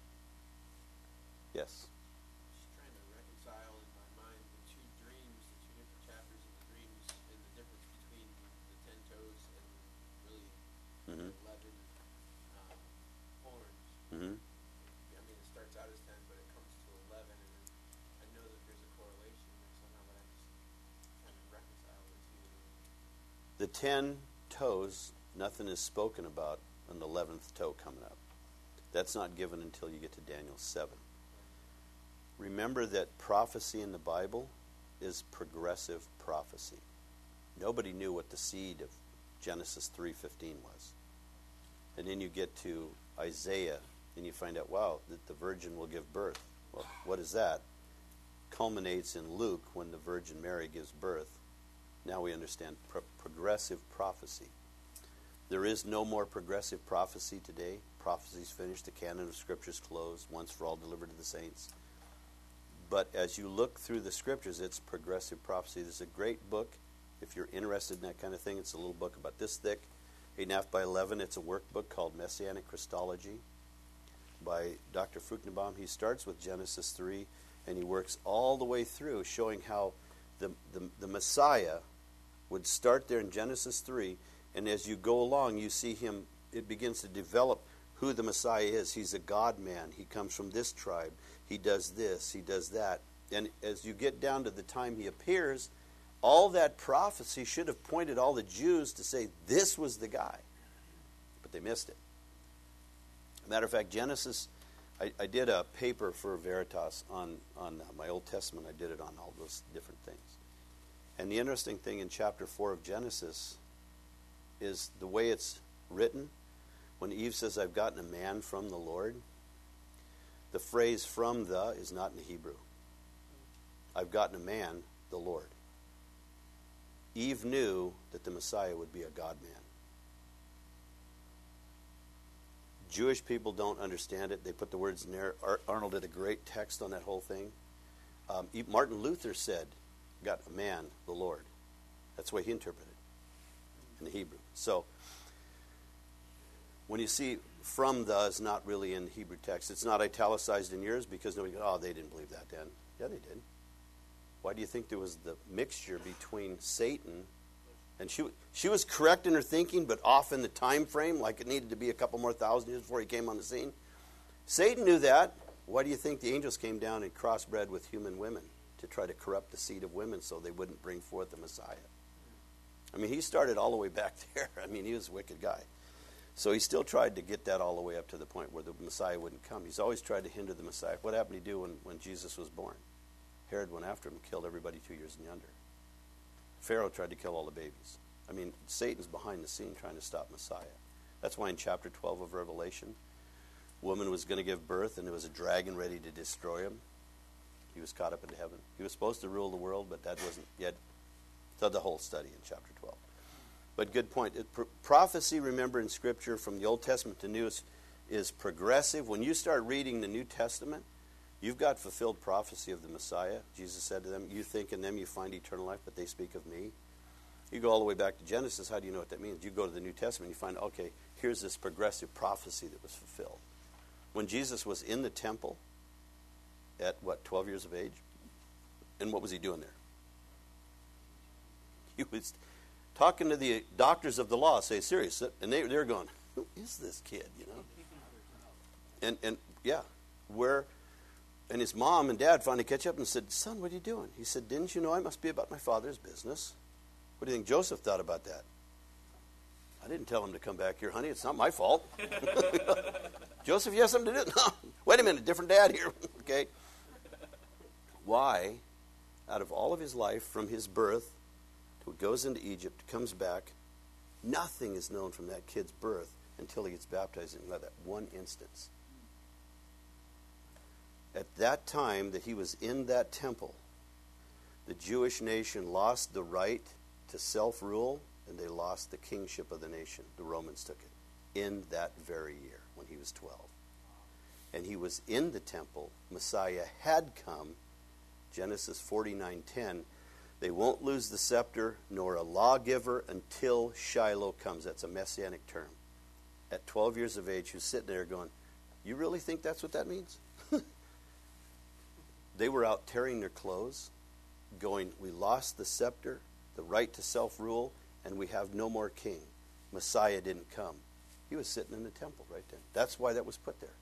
Yes. Just trying to reconcile in my mind the two dreams, the two different chapters of the dreams, and the difference between the ten toes and really Mm-hmm. the eleven um, horns. Mm-hmm. I mean, it starts out as ten, but it comes to eleven, and then I know that there's a correlation there somehow, but I'm just trying to reconcile the two. The ten toes, nothing is spoken about on the eleventh toe coming up. That's not given until you get to Daniel seven. Remember that prophecy in the Bible is progressive prophecy. Nobody knew what the seed of Genesis three fifteen was. And then you get to Isaiah, and you find out, wow, that the virgin will give birth. Well, what is that? Culminates in Luke when the Virgin Mary gives birth. Now we understand pro- progressive prophecy. There is no more progressive prophecy today. Prophecy's finished. The canon of Scripture's closed. Once for all delivered to the saints. But as you look through the Scriptures, it's progressive prophecy. There's a great book. If you're interested in that kind of thing, it's a little book about this thick, eight and a half by eleven. It's a workbook called Messianic Christology by Doctor Fruchtenbaum. He starts with Genesis three, and he works all the way through, showing how the, the, the Messiah would start there in Genesis three, and as you go along, you see him, it begins to develop who the Messiah is. He's a God-man. He comes from this tribe. He does this. He does that. And as you get down to the time he appears, all that prophecy should have pointed all the Jews to say this was the guy. But they missed it. Matter of fact, Genesis, I, I did a paper for Veritas on, on my Old Testament. I did it on all those different things. And the interesting thing in chapter four of Genesis is the way it's written. When Eve says, I've gotten a man from the Lord, the phrase from the is not in the Hebrew. I've gotten a man, the Lord. Eve knew that the Messiah would be a God-man. Jewish people don't understand it. They put the words in there. Ar- Arnold did a great text on that whole thing. Um, Martin Luther said, got a man, the Lord. That's the way he interpreted it in the Hebrew. So, when you see from the is not really in the Hebrew text. It's not italicized in yours because nobody goes, oh, they didn't believe that then. Yeah, they did. Why do you think there was the mixture between Satan and she? She was correct in her thinking, but off in the time frame, like it needed to be a couple more thousand years before he came on the scene. Satan knew that. Why do you think the angels came down and crossbred with human women to try to corrupt the seed of women so they wouldn't bring forth the Messiah? I mean, he started all the way back there. I mean, he was a wicked guy. So he still tried to get that all the way up to the point where the Messiah wouldn't come. He's always tried to hinder the Messiah. What happened to do when, when Jesus was born? Herod went after him and killed everybody two years and younger. Pharaoh tried to kill all the babies. I mean, Satan's behind the scene trying to stop Messiah. That's why in chapter twelve of Revelation, woman was going to give birth and there was a dragon ready to destroy him. He was caught up into heaven. He was supposed to rule the world, but that wasn't yet. So the whole study in chapter twelve. But good point. It, pro- prophecy, remember, in Scripture from the Old Testament to New is, is progressive. When you start reading the New Testament, you've got fulfilled prophecy of the Messiah. Jesus said to them, you think in them you find eternal life, but they speak of me. You go all the way back to Genesis. How do you know what that means? You go to the New Testament, you find, okay, here's this progressive prophecy that was fulfilled. When Jesus was in the temple at, what, twelve years of age? And what was he doing there? He was talking to the doctors of the law, say, serious, and they, they're going, who is this kid, you know? And, and yeah, where, and his mom and dad finally catch up and said, son, what are you doing? He said, didn't you know I must be about my father's business? What do you think Joseph thought about that? I didn't tell him to come back here, honey. It's not my fault. Joseph, you have something to do? No. Wait a minute, different dad here. Okay. Why, out of all of his life, from his birth, who goes into Egypt, comes back, nothing is known from that kid's birth until he gets baptized in that one instance. At that time that he was in that temple, the Jewish nation lost the right to self-rule, and they lost the kingship of the nation. The Romans took it in that very year when he was twelve. And he was in the temple. Messiah had come. Genesis forty-nine ten. They won't lose the scepter nor a lawgiver until Shiloh comes. That's a messianic term. At twelve years of age, who's sitting there going, you really think that's what that means? They were out tearing their clothes, going, we lost the scepter, the right to self-rule, and we have no more king. Messiah didn't come. He was sitting in the temple right then. That's why that was put there.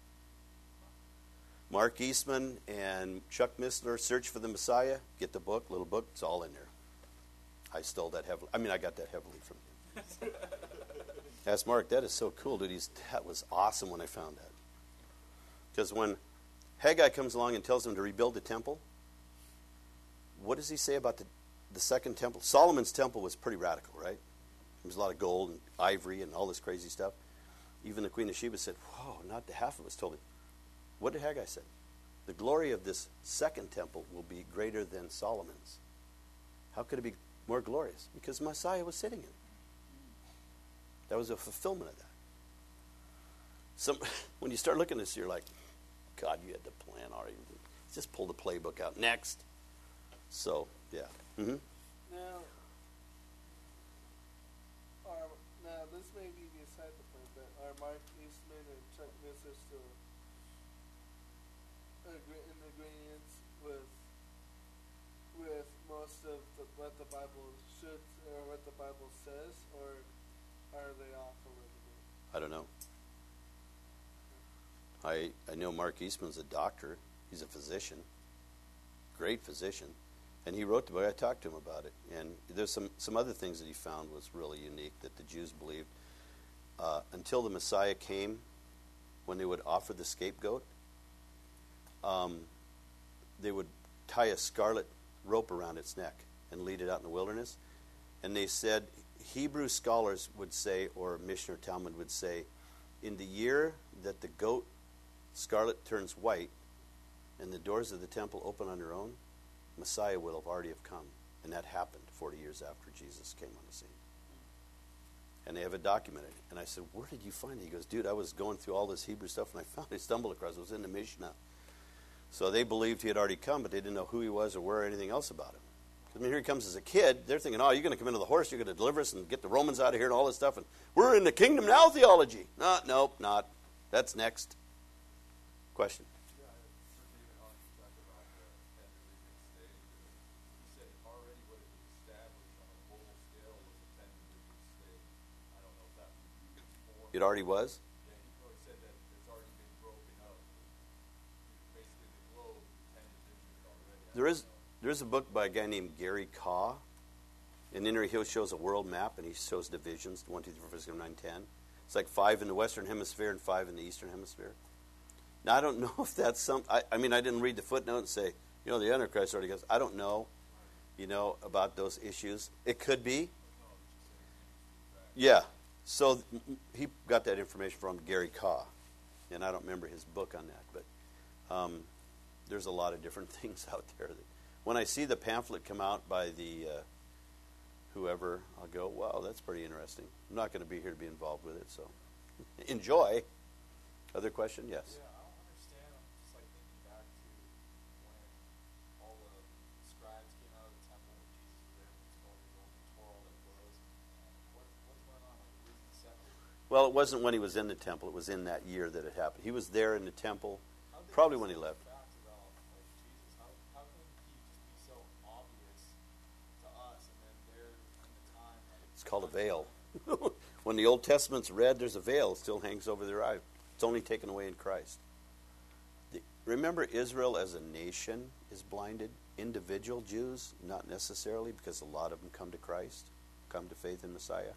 Mark Eastman and Chuck Missler, Search for the Messiah. Get the book, little book. It's all in there. I stole that heavily. I mean, I got that heavily from him. Ask Mark, that is so cool, dude. He's, that was awesome when I found that. Because when Haggai comes along and tells him to rebuild the temple, what does he say about the, the second temple? Solomon's temple was pretty radical, right? There was a lot of gold and ivory and all this crazy stuff. Even the Queen of Sheba said, whoa, not the half of us told him. What did Haggai say? The glory of this second temple will be greater than Solomon's. How could it be more glorious? Because Messiah was sitting in it. That was a fulfillment of that. Some, when you start looking at this, you're like, God, you had the plan already. Just pull the playbook out. Next. So, yeah. Mm-hmm. Now, are, now, this may be beside the point, but are Mark Eastman and Chuck Missler still agree, in agreement with with most of the, what the Bible should or what the Bible says, or are they off a little bit? I don't know. I I know Mark Eastman's a doctor. He's a physician. Great physician. And he wrote the book. I talked to him about it. And there's some, some other things that he found was really unique that the Jews believed. Uh, until the Messiah came, when they would offer the scapegoat, um, they would tie a scarlet rope around its neck and lead it out in the wilderness. And they said, Hebrew scholars would say, or Mishnah Talmud would say, in the year that the goat scarlet turns white and the doors of the temple open on their own, Messiah will have already have come. And that happened forty years after Jesus came on the scene. And they have it documented. And I said, where did you find it? He goes, dude, I was going through all this Hebrew stuff and I found it, I stumbled across it. It was in the Mishnah. So they believed he had already come, but they didn't know who he was or where or anything else about him. Because I mean, here he comes as a kid. They're thinking, oh, you're going to come into the horse, you're going to deliver us and get the Romans out of here and all this stuff. And we're in the kingdom now theology. No, nope, not. That's next. Question. It already was? Yeah, he said that it's already been broken up. Basically, the globe, ten divisions already. There is, there is a book by a guy named Gary Kaw. And in there he shows a world map and he shows divisions, one, two, three, four, five, six, seven, nine, ten. It's like five in the Western Hemisphere and five in the Eastern Hemisphere. Now, I don't know if that's some... I, I mean, I didn't read the footnote and say, you know, the Antichrist already goes. I don't know, you know, about those issues. It could be. Yeah. So he got that information from Gary Kaw, and I don't remember his book on that, but um, there's a lot of different things out there. That when I see the pamphlet come out by the uh, whoever, I'll go, wow, that's pretty interesting. I'm not going to be here to be involved with it, so enjoy. Other question? Yes. Yeah, I don't understand. I'm just like thinking back to when all the scribes came out of the temple when Jesus was there, and was going to tore all their clothes. What, what's going on? Like, where's the scepter? Well, it wasn't when he was in the temple. It was in that year that it happened. He was there in the temple, probably when he left. Facts about like Jesus. How how can he just be so obvious to us, and then there in the time? Like, It's called a veil. When the Old Testament's read, there's a veil. It still hangs over their eye. It's only taken away in Christ. The, remember, Israel as a nation is blinded. Individual Jews, not necessarily, because a lot of them come to Christ, come to faith in Messiah.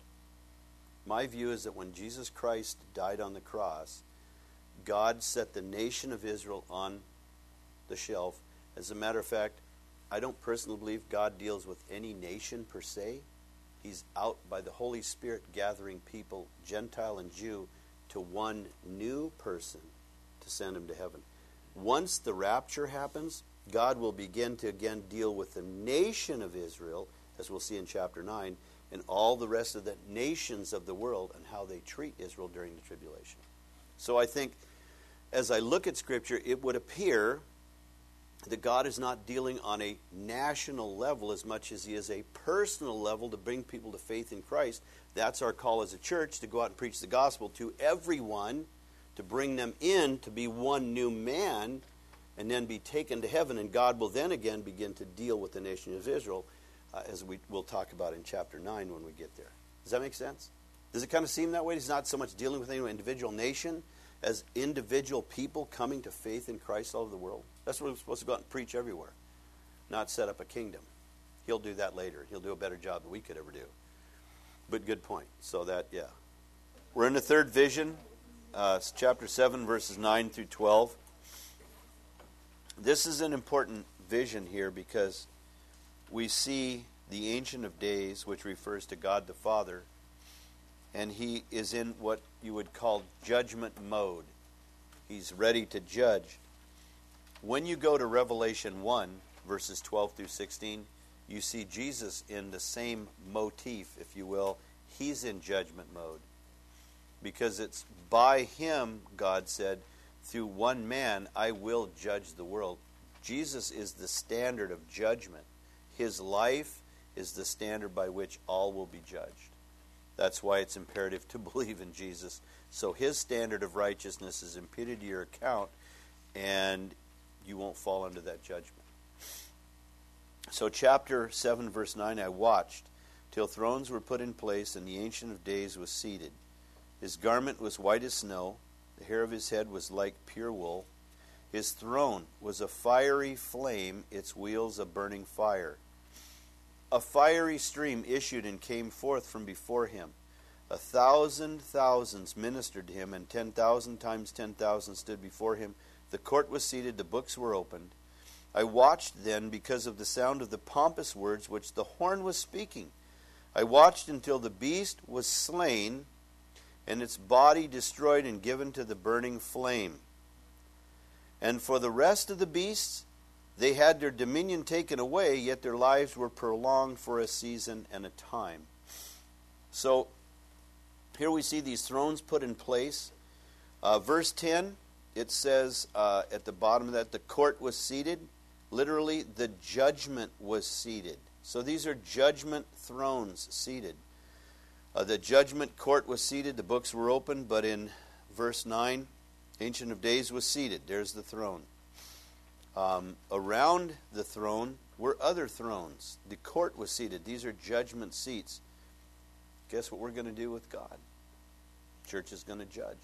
My view is that when Jesus Christ died on the cross, God set the nation of Israel on the shelf. As a matter of fact, I don't personally believe God deals with any nation per se. He's out by the Holy Spirit gathering people, Gentile and Jew, to one new person to send him to heaven. Once the rapture happens, God will begin to again deal with the nation of Israel, as we'll see in chapter nine, and all the rest of the nations of the world and how they treat Israel during the tribulation. So I think as I look at Scripture, it would appear that God is not dealing on a national level as much as he is a personal level to bring people to faith in Christ. That's our call as a church, to go out and preach the gospel to everyone, to bring them in to be one new man and then be taken to heaven. And God will then again begin to deal with the nation of Israel, uh, as we will talk about in chapter nine when we get there. Does that make sense? Does it kind of seem that way? He's not so much dealing with any individual nation as individual people coming to faith in Christ all over the world. That's what we're supposed to go out and preach everywhere, not set up a kingdom. He'll do that later. He'll do a better job than we could ever do. But good point. So that, yeah. We're in the third vision, uh, chapter seven, verses nine through twelve. This is an important vision here because we see the Ancient of Days, which refers to God the Father, and he is in what you would call judgment mode. He's ready to judge. When you go to Revelation one, verses twelve through sixteen, you see Jesus in the same motif, if you will. He's in judgment mode. Because it's by him, God said, through one man I will judge the world. Jesus is the standard of judgment. His life is the standard by which all will be judged. That's why it's imperative to believe in Jesus. So his standard of righteousness is imputed to your account, and you won't fall under that judgment. So chapter seven, verse nine, I watched till thrones were put in place, and the Ancient of Days was seated. His garment was white as snow. The hair of his head was like pure wool. His throne was a fiery flame, its wheels a burning fire. A fiery stream issued and came forth from before him. A thousand thousands ministered to him, and ten thousand times ten thousand stood before him. The court was seated, the books were opened. I watched then because of the sound of the pompous words which the horn was speaking. I watched until the beast was slain, and its body destroyed and given to the burning flame. And for the rest of the beasts, they had their dominion taken away, yet their lives were prolonged for a season and a time. So, here we see these thrones put in place. Uh, verse ten, it says uh, at the bottom of that, the court was seated. Literally, the judgment was seated. So these are judgment thrones seated. Uh, the judgment court was seated, the books were opened, but in verse nine, Ancient of Days was seated. There's the throne. Um, around the throne were other thrones. The court was seated. These are judgment seats. Guess what we're going to do with God? Church is going to judge.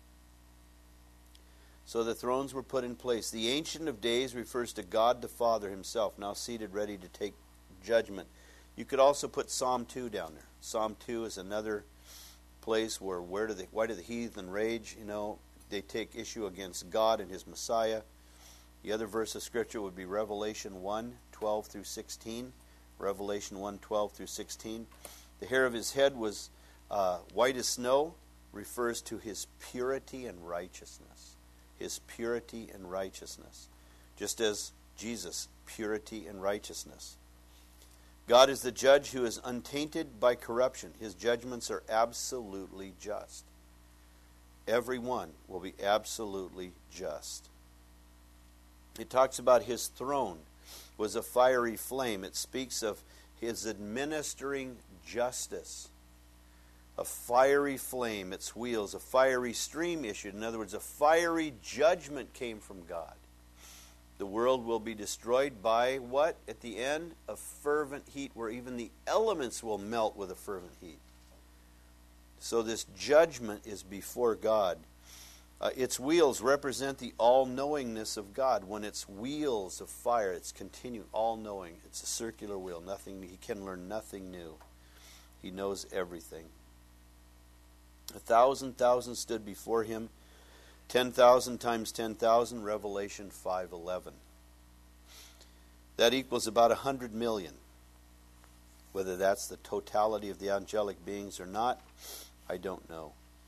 So the thrones were put in place. The Ancient of Days refers to God the Father himself, now seated ready to take judgment. You could also put Psalm two down there. Psalm two is another place where where do they, why do the heathen rage? You know, they take issue against God and his Messiah. The other verse of Scripture would be Revelation one, twelve through sixteen. Revelation one, twelve through sixteen. The hair of his head was uh, white as snow, refers to his purity and righteousness. His purity and righteousness. Just as Jesus, purity and righteousness. God is the judge who is untainted by corruption. His judgments are absolutely just. Every one will be absolutely just. It talks about his throne was a fiery flame. It speaks of his administering justice. A fiery flame, its wheels, a fiery stream issued. In other words, a fiery judgment came from God. The world will be destroyed by what? At the end, a fervent heat, where even the elements will melt with a fervent heat. So this judgment is before God. Uh, its wheels represent the all-knowingness of God. When it's wheels of fire, it's continued, all-knowing. It's a circular wheel. Nothing, he can learn nothing new. He knows everything. A thousand thousand stood before him. Ten thousand times ten thousand, Revelation five eleven. That equals about a hundred million. Whether that's the totality of the angelic beings or not, I don't know.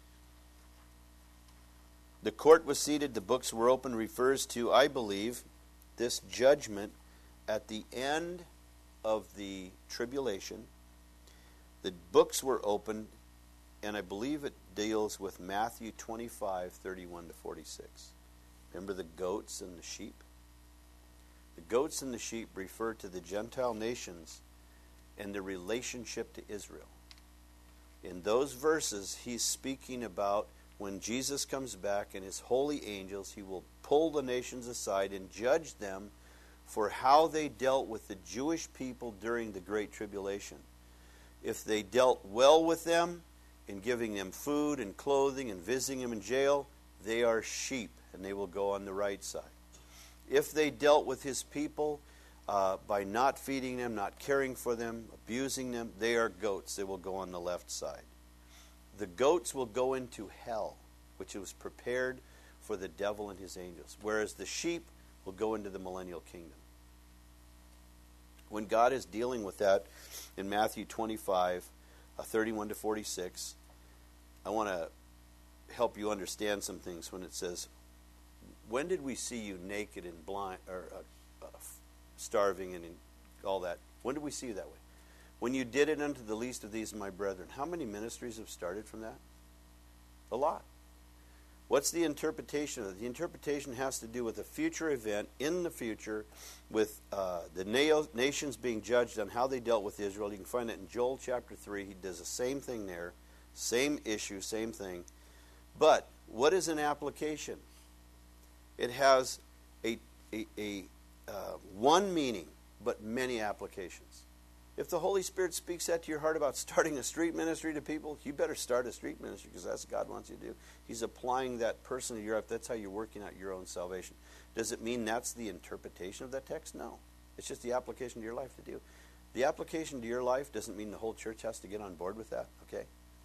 The court was seated, the books were open, refers to, I believe, this judgment at the end of the tribulation. The books were opened, and I believe it deals with Matthew twenty-five, thirty-one to forty-six. Remember the goats and the sheep? The goats and the sheep refer to the Gentile nations and their relationship to Israel. In those verses, he's speaking about when Jesus comes back and his holy angels, he will pull the nations aside and judge them for how they dealt with the Jewish people during the Great Tribulation. If they dealt well with them, in giving them food and clothing and visiting them in jail, they are sheep, and they will go on the right side. If they dealt with his people uh, by not feeding them, not caring for them, abusing them, they are goats. They will go on the left side. The goats will go into hell, which was prepared for the devil and his angels, whereas the sheep will go into the millennial kingdom. When God is dealing with that in Matthew twenty-five, Uh, thirty-one to forty-six, I want to help you understand some things when it says, when did we see you naked and blind, or uh, uh, starving and in all that? When did we see you that way? When you did it unto the least of these, my brethren. How many ministries have started from that? A lot. What's the interpretation of it? The interpretation has to do with a future event in the future, with uh, the na- nations being judged on how they dealt with Israel. You can find it in Joel chapter three. He does the same thing there. Same issue, same thing. But what is an application? It has a, a, a uh, one meaning, but many applications. If the Holy Spirit speaks that to your heart about starting a street ministry to people, you better start a street ministry, because that's what God wants you to do. He's applying that person to your life. That's how you're working out your own salvation. Does it mean that's the interpretation of that text? No. It's just the application to your life to do. The application to your life doesn't mean the whole church has to get on board with that, okay?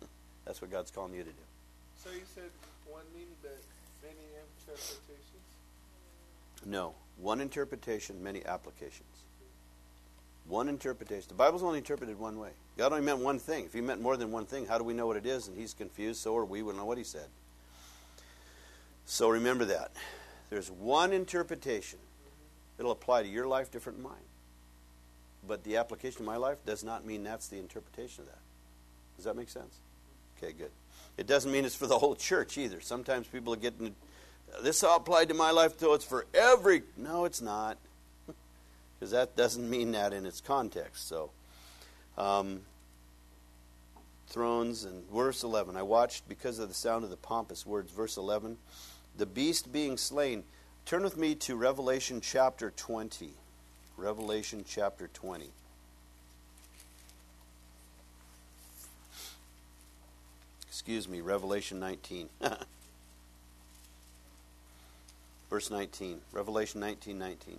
That's what God's calling you to do. So you said one meaning, but many interpretations? No. One interpretation, many applications. One interpretation. The Bible's only interpreted one way. God only meant one thing. If he meant more than one thing, how do we know what it is? And he's confused, so are we. We don't know what he said. So remember that. There's one interpretation. It'll apply to your life different than mine. But the application of my life does not mean that's the interpretation of that. Does that make sense? Okay, good. It doesn't mean it's for the whole church either. Sometimes people are getting, this all applied to my life, so it's for every... No, it's not. Because that doesn't mean that in its context. So, um, thrones and verse eleven. I watched because of the sound of the pompous words. Verse eleven. The beast being slain. Turn with me to Revelation chapter twenty. Revelation chapter twenty. Excuse me, Revelation nineteen. Verse nineteen. Revelation nineteen nineteen.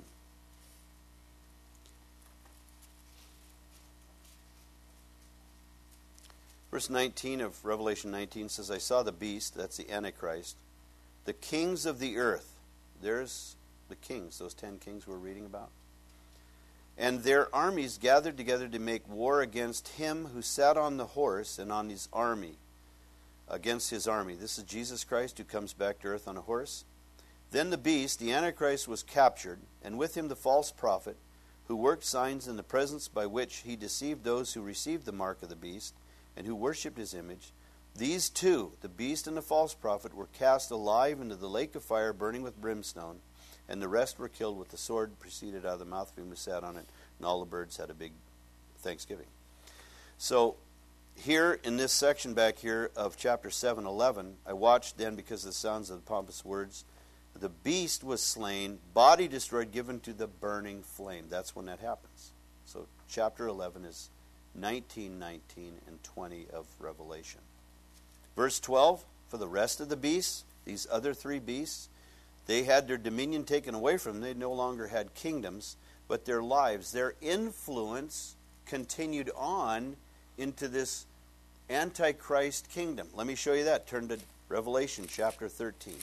Verse nineteen of Revelation nineteen says, I saw the beast, that's the Antichrist, the kings of the earth. There's the kings, those ten kings we're reading about. And their armies gathered together to make war against him who sat on the horse and on his army, against his army. This is Jesus Christ who comes back to earth on a horse. Then the beast, the Antichrist, was captured, and with him the false prophet, who worked signs in the presence by which he deceived those who received the mark of the beast, and who worshipped his image. These two, the beast and the false prophet, were cast alive into the lake of fire burning with brimstone, and the rest were killed with the sword proceeded out of the mouth of him who sat on it, and all the birds had a big thanksgiving. So here in this section back here of chapter seven eleven, I watched then because of the sounds of the pompous words, the beast was slain, body destroyed, given to the burning flame. That's when that happens. So chapter eleven is nineteen, nineteen, and twenty of Revelation. Verse twelve, for the rest of the beasts, these other three beasts, they had their dominion taken away from them. They no longer had kingdoms, but their lives, their influence continued on into this Antichrist kingdom. Let me show you that. Turn to Revelation chapter thirteen.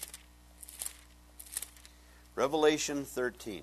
Revelation thirteen.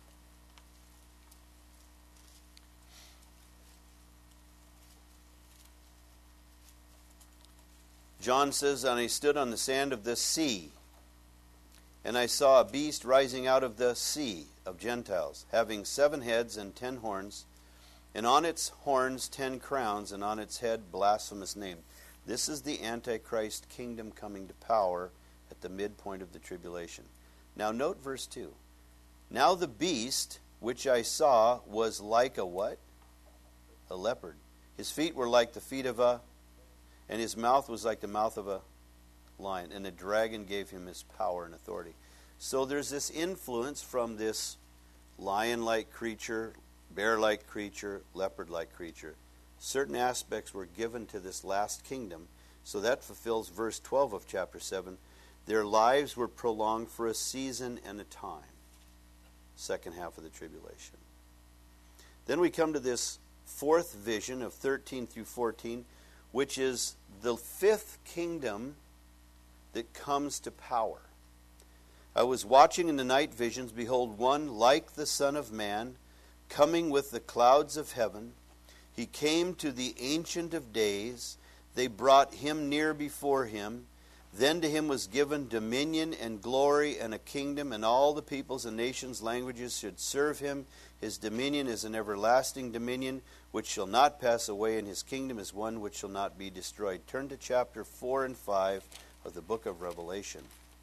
John says, and I stood on the sand of the sea, and I saw a beast rising out of the sea of Gentiles, having seven heads and ten horns, and on its horns ten crowns, and on its head blasphemous name. This is the Antichrist kingdom coming to power at the midpoint of the tribulation. Now note verse two. Now the beast which I saw was like a what? A leopard. His feet were like the feet of a, and his mouth was like the mouth of a lion. And the dragon gave him his power and authority. So there's this influence from this lion-like creature, bear-like creature, leopard-like creature. Certain aspects were given to this last kingdom. So that fulfills verse twelve of chapter seven. Their lives were prolonged for a season and a time. Second half of the tribulation. Then we come to this fourth vision of thirteen through fourteen, which is the fifth kingdom that comes to power. I was watching in the night visions, behold, one like the Son of Man, coming with the clouds of heaven. He came to the Ancient of Days. They brought him near before him. Then to him was given dominion and glory and a kingdom, and all the peoples and nations, languages should serve him. His dominion is an everlasting dominion which shall not pass away, and his kingdom is one which shall not be destroyed. Turn to chapter four and five of the book of Revelation.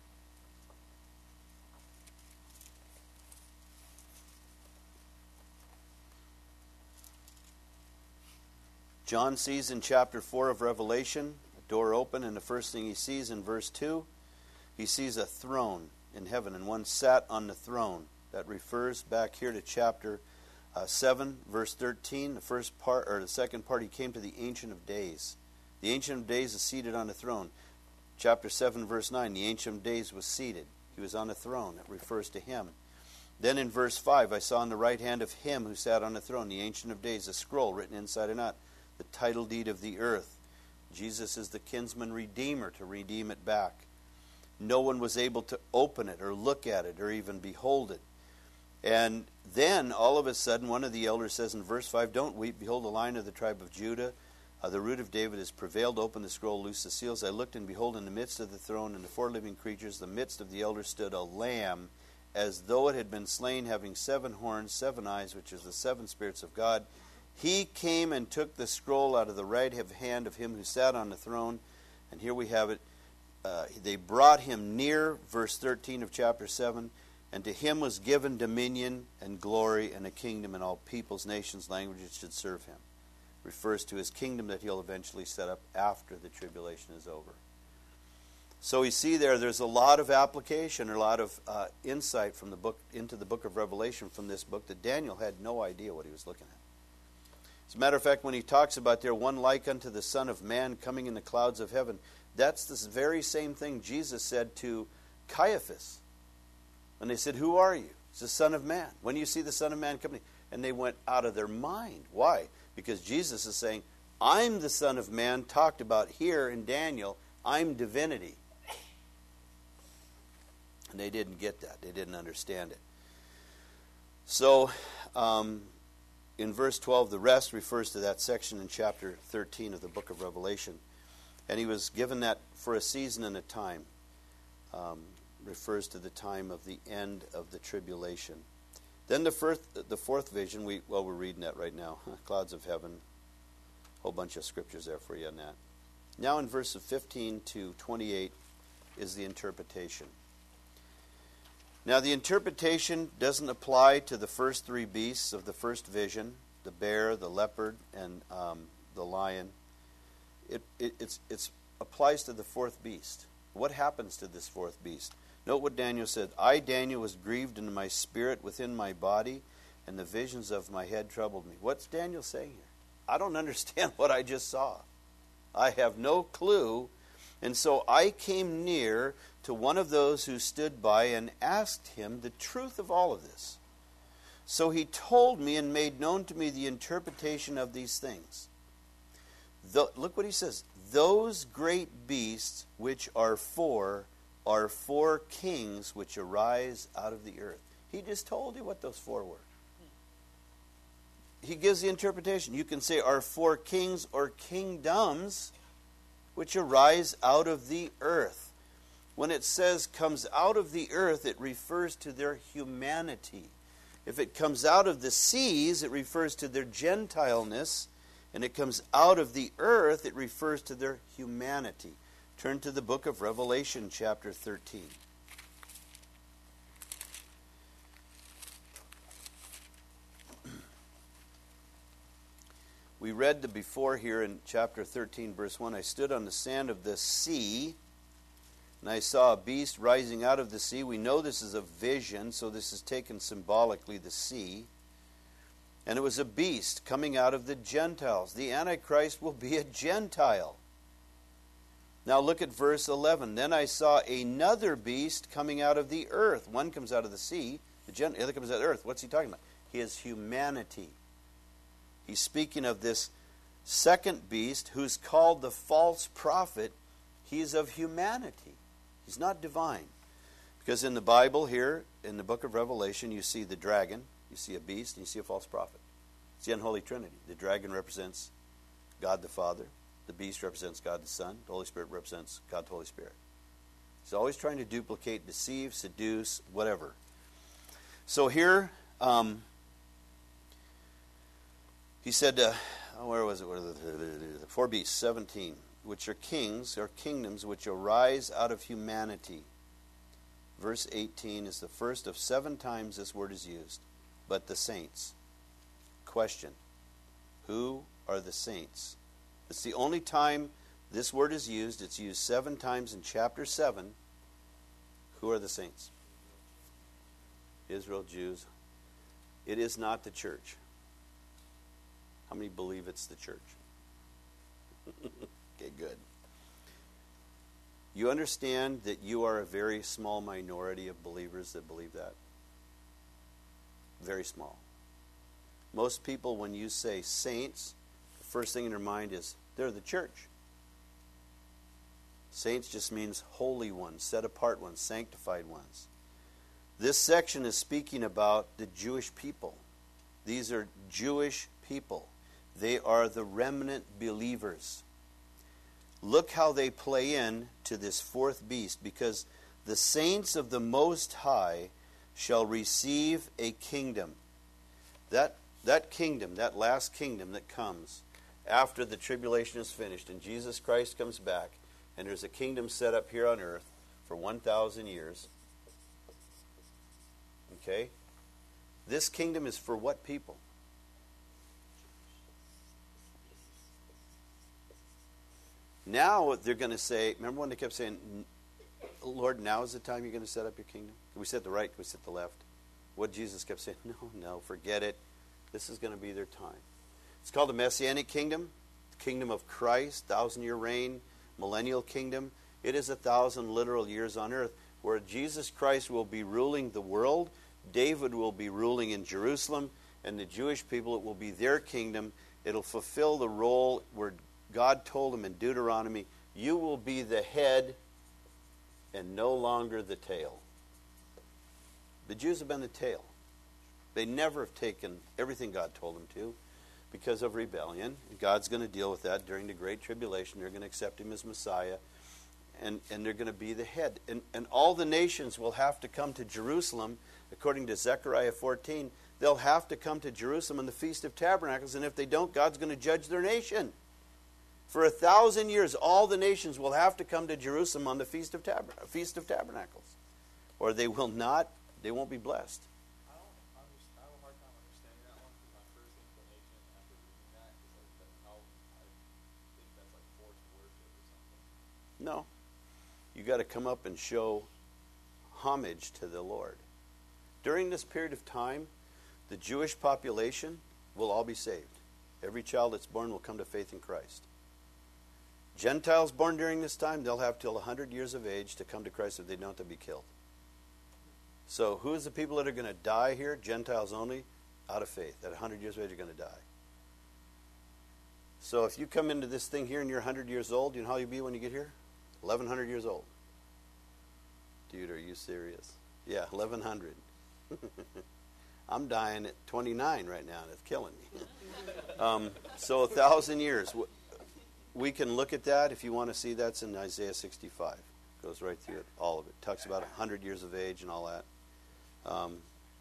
John sees in chapter four of Revelation a door open, and the first thing he sees in verse two, he sees a throne in heaven, and one sat on the throne. That refers back here to chapter uh, seven, verse thirteen. The first part, or the second part, he came to the Ancient of Days. The Ancient of Days is seated on the throne. Chapter seven, verse nine, the Ancient of Days was seated. He was on the throne. It refers to him. Then in verse five, I saw in the right hand of him who sat on the throne, the Ancient of Days, a scroll written inside and out, the title deed of the earth. Jesus is the kinsman redeemer to redeem it back. No one was able to open it or look at it or even behold it. And then, all of a sudden, one of the elders says in verse five, "Don't weep, behold, the Lion of the tribe of Judah, uh, the root of David, has prevailed. Open the scroll, loose the seals. I looked, and behold, in the midst of the throne and the four living creatures, the midst of the elders, stood a lamb, as though it had been slain, having seven horns, seven eyes, which is the seven spirits of God. He came and took the scroll out of the right hand of him who sat on the throne." And here we have it. Uh, they brought him near, verse thirteen of chapter seven, "And to him was given dominion and glory and a kingdom, and all peoples, nations, languages should serve him." Refers to his kingdom that he'll eventually set up after the tribulation is over. So you see there, there's a lot of application, a lot of uh, insight from the book into the book of Revelation from this book that Daniel had no idea what he was looking at. As a matter of fact, when he talks about there, one like unto the Son of Man coming in the clouds of heaven, that's this very same thing Jesus said to Caiaphas. And they said, "Who are you?" It's the Son of Man. "When you see the Son of Man coming?" And they went out of their mind. Why? Because Jesus is saying, "I'm the Son of Man," talked about here in Daniel. I'm divinity. And they didn't get that. They didn't understand it. So, um, in verse twelve, the rest refers to that section in chapter thirteen of the book of Revelation. And he was given that for a season and a time. Um, refers to the time of the end of the tribulation. Then the first, the fourth vision, we well, we're reading that right now. Clouds of heaven. A whole bunch of scriptures there for you on that. Now in verses fifteen to twenty-eight is the interpretation. Now the interpretation doesn't apply to the first three beasts of the first vision, the bear, the leopard, and um, the lion. It, it it's, it's applies to the fourth beast. What happens to this fourth beast? Note what Daniel said. "I, Daniel, was grieved in my spirit within my body, and the visions of my head troubled me." What's Daniel saying here? I don't understand what I just saw. I have no clue. And so I came near to one of those who stood by and asked him the truth of all of this. So he told me and made known to me the interpretation of these things. The, look what he says. "Those great beasts which are four are four kings which arise out of the earth." He just told you what those four were. He gives the interpretation. You can say are four kings or kingdoms which arise out of the earth. When it says comes out of the earth, it refers to their humanity. If it comes out of the seas, it refers to their Gentileness. And it comes out of the earth, it refers to their humanity. Turn to the book of Revelation, chapter thirteen. We read the before here in chapter thirteen, verse one. "I stood on the sand of the sea, and I saw a beast rising out of the sea." We know this is a vision, so this is taken symbolically, the sea. "And it was a beast coming out of the Gentiles." The Antichrist will be a Gentile. Now look at verse eleven. "Then I saw another beast coming out of the earth." One comes out of the sea, the other comes out of the earth. What's he talking about? His humanity. He's speaking of this second beast who's called the false prophet. He's of humanity. He's not divine. Because in the Bible here, in the book of Revelation, you see the dragon, you see a beast, and you see a false prophet. It's the unholy trinity. The dragon represents God the Father. The beast represents God the Son. The Holy Spirit represents God the Holy Spirit. He's always trying to duplicate, deceive, seduce, whatever. So here, um, he said, uh, where was it? Where the, the, the four beasts, seventeen, which are kings, or kingdoms, which arise out of humanity. Verse eighteen is the first of seven times this word is used. But the saints. Question. Who are the saints? It's the only time this word is used. It's used seven times in chapter seven. Who are the saints? Israel, Jews. It is not the church. How many believe it's the church? Okay, good. You understand that you are a very small minority of believers that believe that? Very small. Most people, when you say saints, the first thing in their mind is, they're the church. Saints just means holy ones, set apart ones, sanctified ones. This section is speaking about the Jewish people. These are Jewish people. They are the remnant believers. Look how they play in to this fourth beast, because the saints of the Most High shall receive a kingdom. That, that kingdom, that last kingdom that comes after the tribulation is finished and Jesus Christ comes back, and there's a kingdom set up here on earth for one thousand years. Okay? This kingdom is for what people? Now they're going to say, remember when they kept saying, Lord, now is the time you're going to set up your kingdom? Can we sit the right? Can we sit the left? What Jesus kept saying, no, no, forget it. This is going to be their time. It's called the Messianic kingdom, the kingdom of Christ, thousand-year reign, millennial kingdom. It is a thousand literal years on earth where Jesus Christ will be ruling the world. David will be ruling in Jerusalem, and the Jewish people, it will be their kingdom. It'll fulfill the role where God told him in Deuteronomy, you will be the head and no longer the tail. The Jews have been the tail. They never have taken everything God told them to because of rebellion. God's going to deal with that during the Great Tribulation. They're going to accept him as Messiah, and, and they're going to be the head. And, and all the nations will have to come to Jerusalem, according to Zechariah fourteen. They'll have to come to Jerusalem on the Feast of Tabernacles, and if they don't, God's going to judge their nation. For a thousand years, all the nations will have to come to Jerusalem on the Feast of, Tab- Feast of Tabernacles, or they will not, they won't be blessed. I don't understand, I have a hard time understanding that one, because my first inclination after reading that is like that how I think that's like forced worship or something. No. You got to come up and show homage to the Lord. During this period of time, the Jewish population will all be saved. Every child that's born will come to faith in Christ. Gentiles born during this time, they'll have till one hundred years of age to come to Christ if they don't, they'll be killed. So who is the people that are going to die here? Gentiles only, out of faith. At one hundred years of age, you're going to die. So if you come into this thing here and you're one hundred years old, you know how you'll be when you get here? eleven hundred years old. Dude, are you serious? Yeah, eleven hundred. I'm dying at twenty-nine right now, and it's killing me. um, so a thousand years. We can look at that. If you want to see, that's in Isaiah sixty-five. Goes right through it, all of it. Talks about one hundred years of age and all that. Um,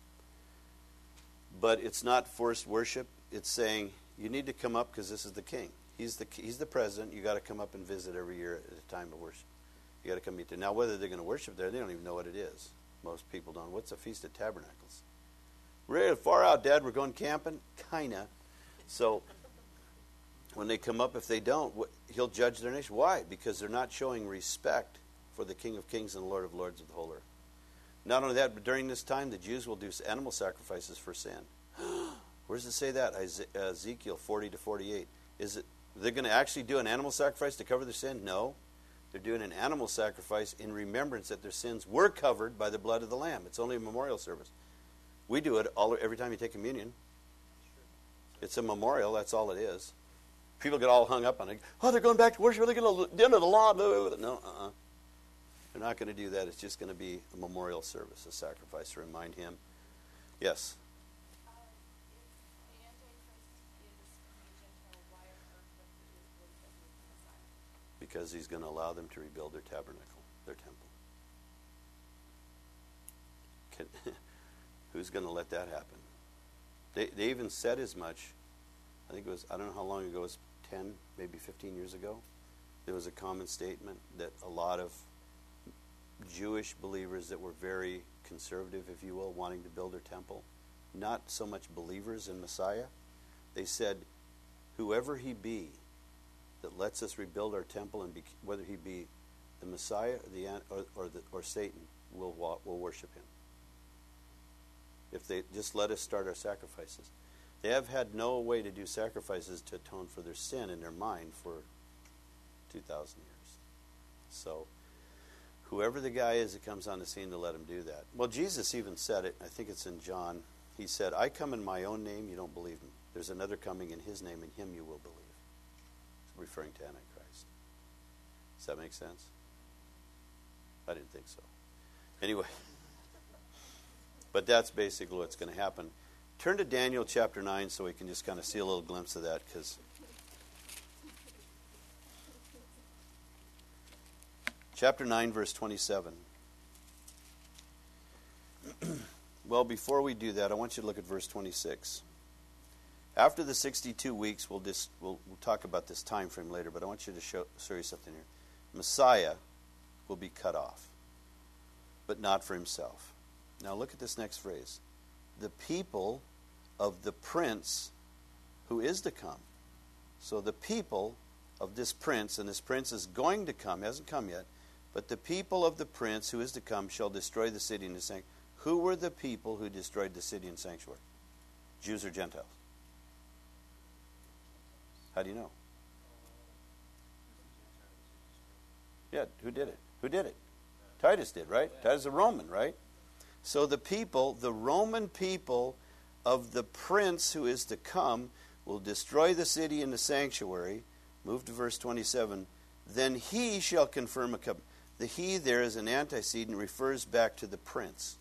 but it's not forced worship. It's saying, you need to come up because this is the king. He's the he's the president. You got to come up and visit every year at a time of worship. You got to come meet there. Now, whether they're going to worship there, they don't even know what it is. Most people don't. What's a Feast of Tabernacles? We're far out, Dad. We're going camping? Kinda. So when they come up, if they don't, he'll judge their nation. Why? Because they're not showing respect for the King of Kings and the Lord of Lords of the whole earth. Not only that, but during this time, the Jews will do animal sacrifices for sin. Where does it say that? Ezekiel forty to forty-eight. Is it they're going to actually do an animal sacrifice to cover their sin? No. They're doing an animal sacrifice in remembrance that their sins were covered by the blood of the Lamb. It's only a memorial service. We do it all every time you take communion. It's a memorial. That's all it is. People get all hung up on it. Oh, they're going back to worship. They're going to the end of the law. No, uh-uh. They're not going to do that. It's just going to be a memorial service, a sacrifice to remind him. Yes? Uh, if the Antichrist is from the Gentile, why on earth would the Jews believe that he is the Messiah? Because he's going to allow them to rebuild their tabernacle, their temple. Can, who's going to let that happen? They, they even said as much. I think it was, I don't know how long ago, it was ten, maybe fifteen years ago. There was a common statement that a lot of Jewish believers that were very conservative, if you will, wanting to build their temple, not so much believers in Messiah, they said, whoever he be that lets us rebuild our temple, and be, whether he be the Messiah or, the, or, or, the, or Satan, will will worship him. If they just let us start our sacrifices. They have had no way to do sacrifices to atone for their sin in their mind for two thousand years. So whoever the guy is that comes on the scene, to let him do that. Well, Jesus even said it. I think it's in John. He said, I come in my own name, you don't believe me. There's another coming in his name, in him you will believe. It's referring to Antichrist. Does that make sense? I didn't think so. Anyway, but that's basically what's going to happen. Turn to Daniel chapter nine so we can just kind of see a little glimpse of that, because chapter nine, verse twenty-seven. Well, before we do that, I want you to look at verse twenty-six. After the sixty-two weeks, we'll, just, we'll, we'll talk about this time frame later, but I want you to show, show you something here. Messiah will be cut off, but not for himself. Now look at this next phrase. The people of the prince who is to come. So the people of this prince, and this prince is going to come, hasn't come yet, but the people of the prince who is to come shall destroy the city and the sanctuary. Who were the people who destroyed the city and sanctuary? Jews or Gentiles? How do you know? Yeah, who did it? Who did it? Titus did, right? Titus is a Roman, right? So the people, the Roman people of the prince who is to come, will destroy the city and the sanctuary. Move to verse twenty-seven. Then he shall confirm a covenant. The he there is an antecedent, refers back to the prince.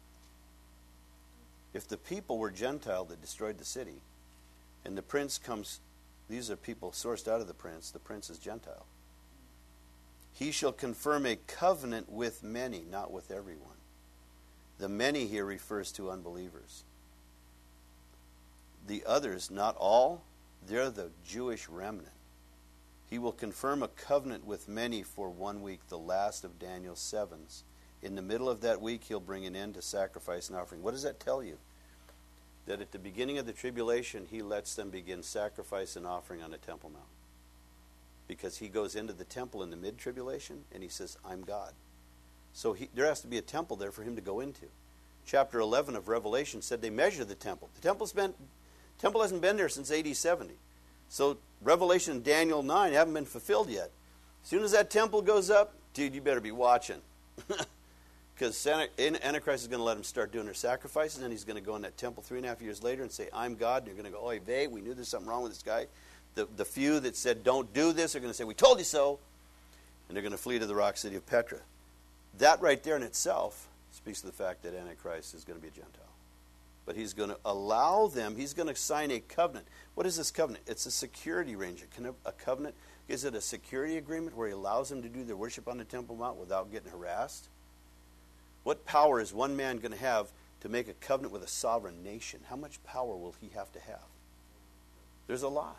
If the people were Gentile that destroyed the city, and the prince comes, these are people sourced out of the prince, the prince is Gentile. He shall confirm a covenant with many, not with everyone. The many here refers to unbelievers. The others, not all, they're the Jewish remnant. He will confirm a covenant with many for one week, the last of Daniel's sevens. In the middle of that week, he'll bring an end to sacrifice and offering. What does that tell you? That at the beginning of the tribulation, he lets them begin sacrifice and offering on the Temple Mount. Because he goes into the temple in the mid-tribulation, and he says, I'm God. So he, there has to be a temple there for him to go into. Chapter eleven of Revelation said they measure the temple. The temple's been, temple hasn't been there since A D seventy. So Revelation and Daniel nine haven't been fulfilled yet. As soon as that temple goes up, dude, you better be watching. Because Antichrist is going to let them start doing their sacrifices, and he's going to go in that temple three and a half years later and say, I'm God. And you're going to go, oy vey, we knew there's something wrong with this guy. The, the few that said, don't do this, are going to say, we told you so. And they're going to flee to the rock city of Petra. That right there in itself speaks to the fact that Antichrist is going to be a Gentile. But he's going to allow them, he's going to sign a covenant. What is this covenant? It's a security arrangement. A covenant, is it a security agreement where he allows them to do their worship on the Temple Mount without getting harassed? What power is one man going to have to make a covenant with a sovereign nation? How much power will he have to have? There's a lot.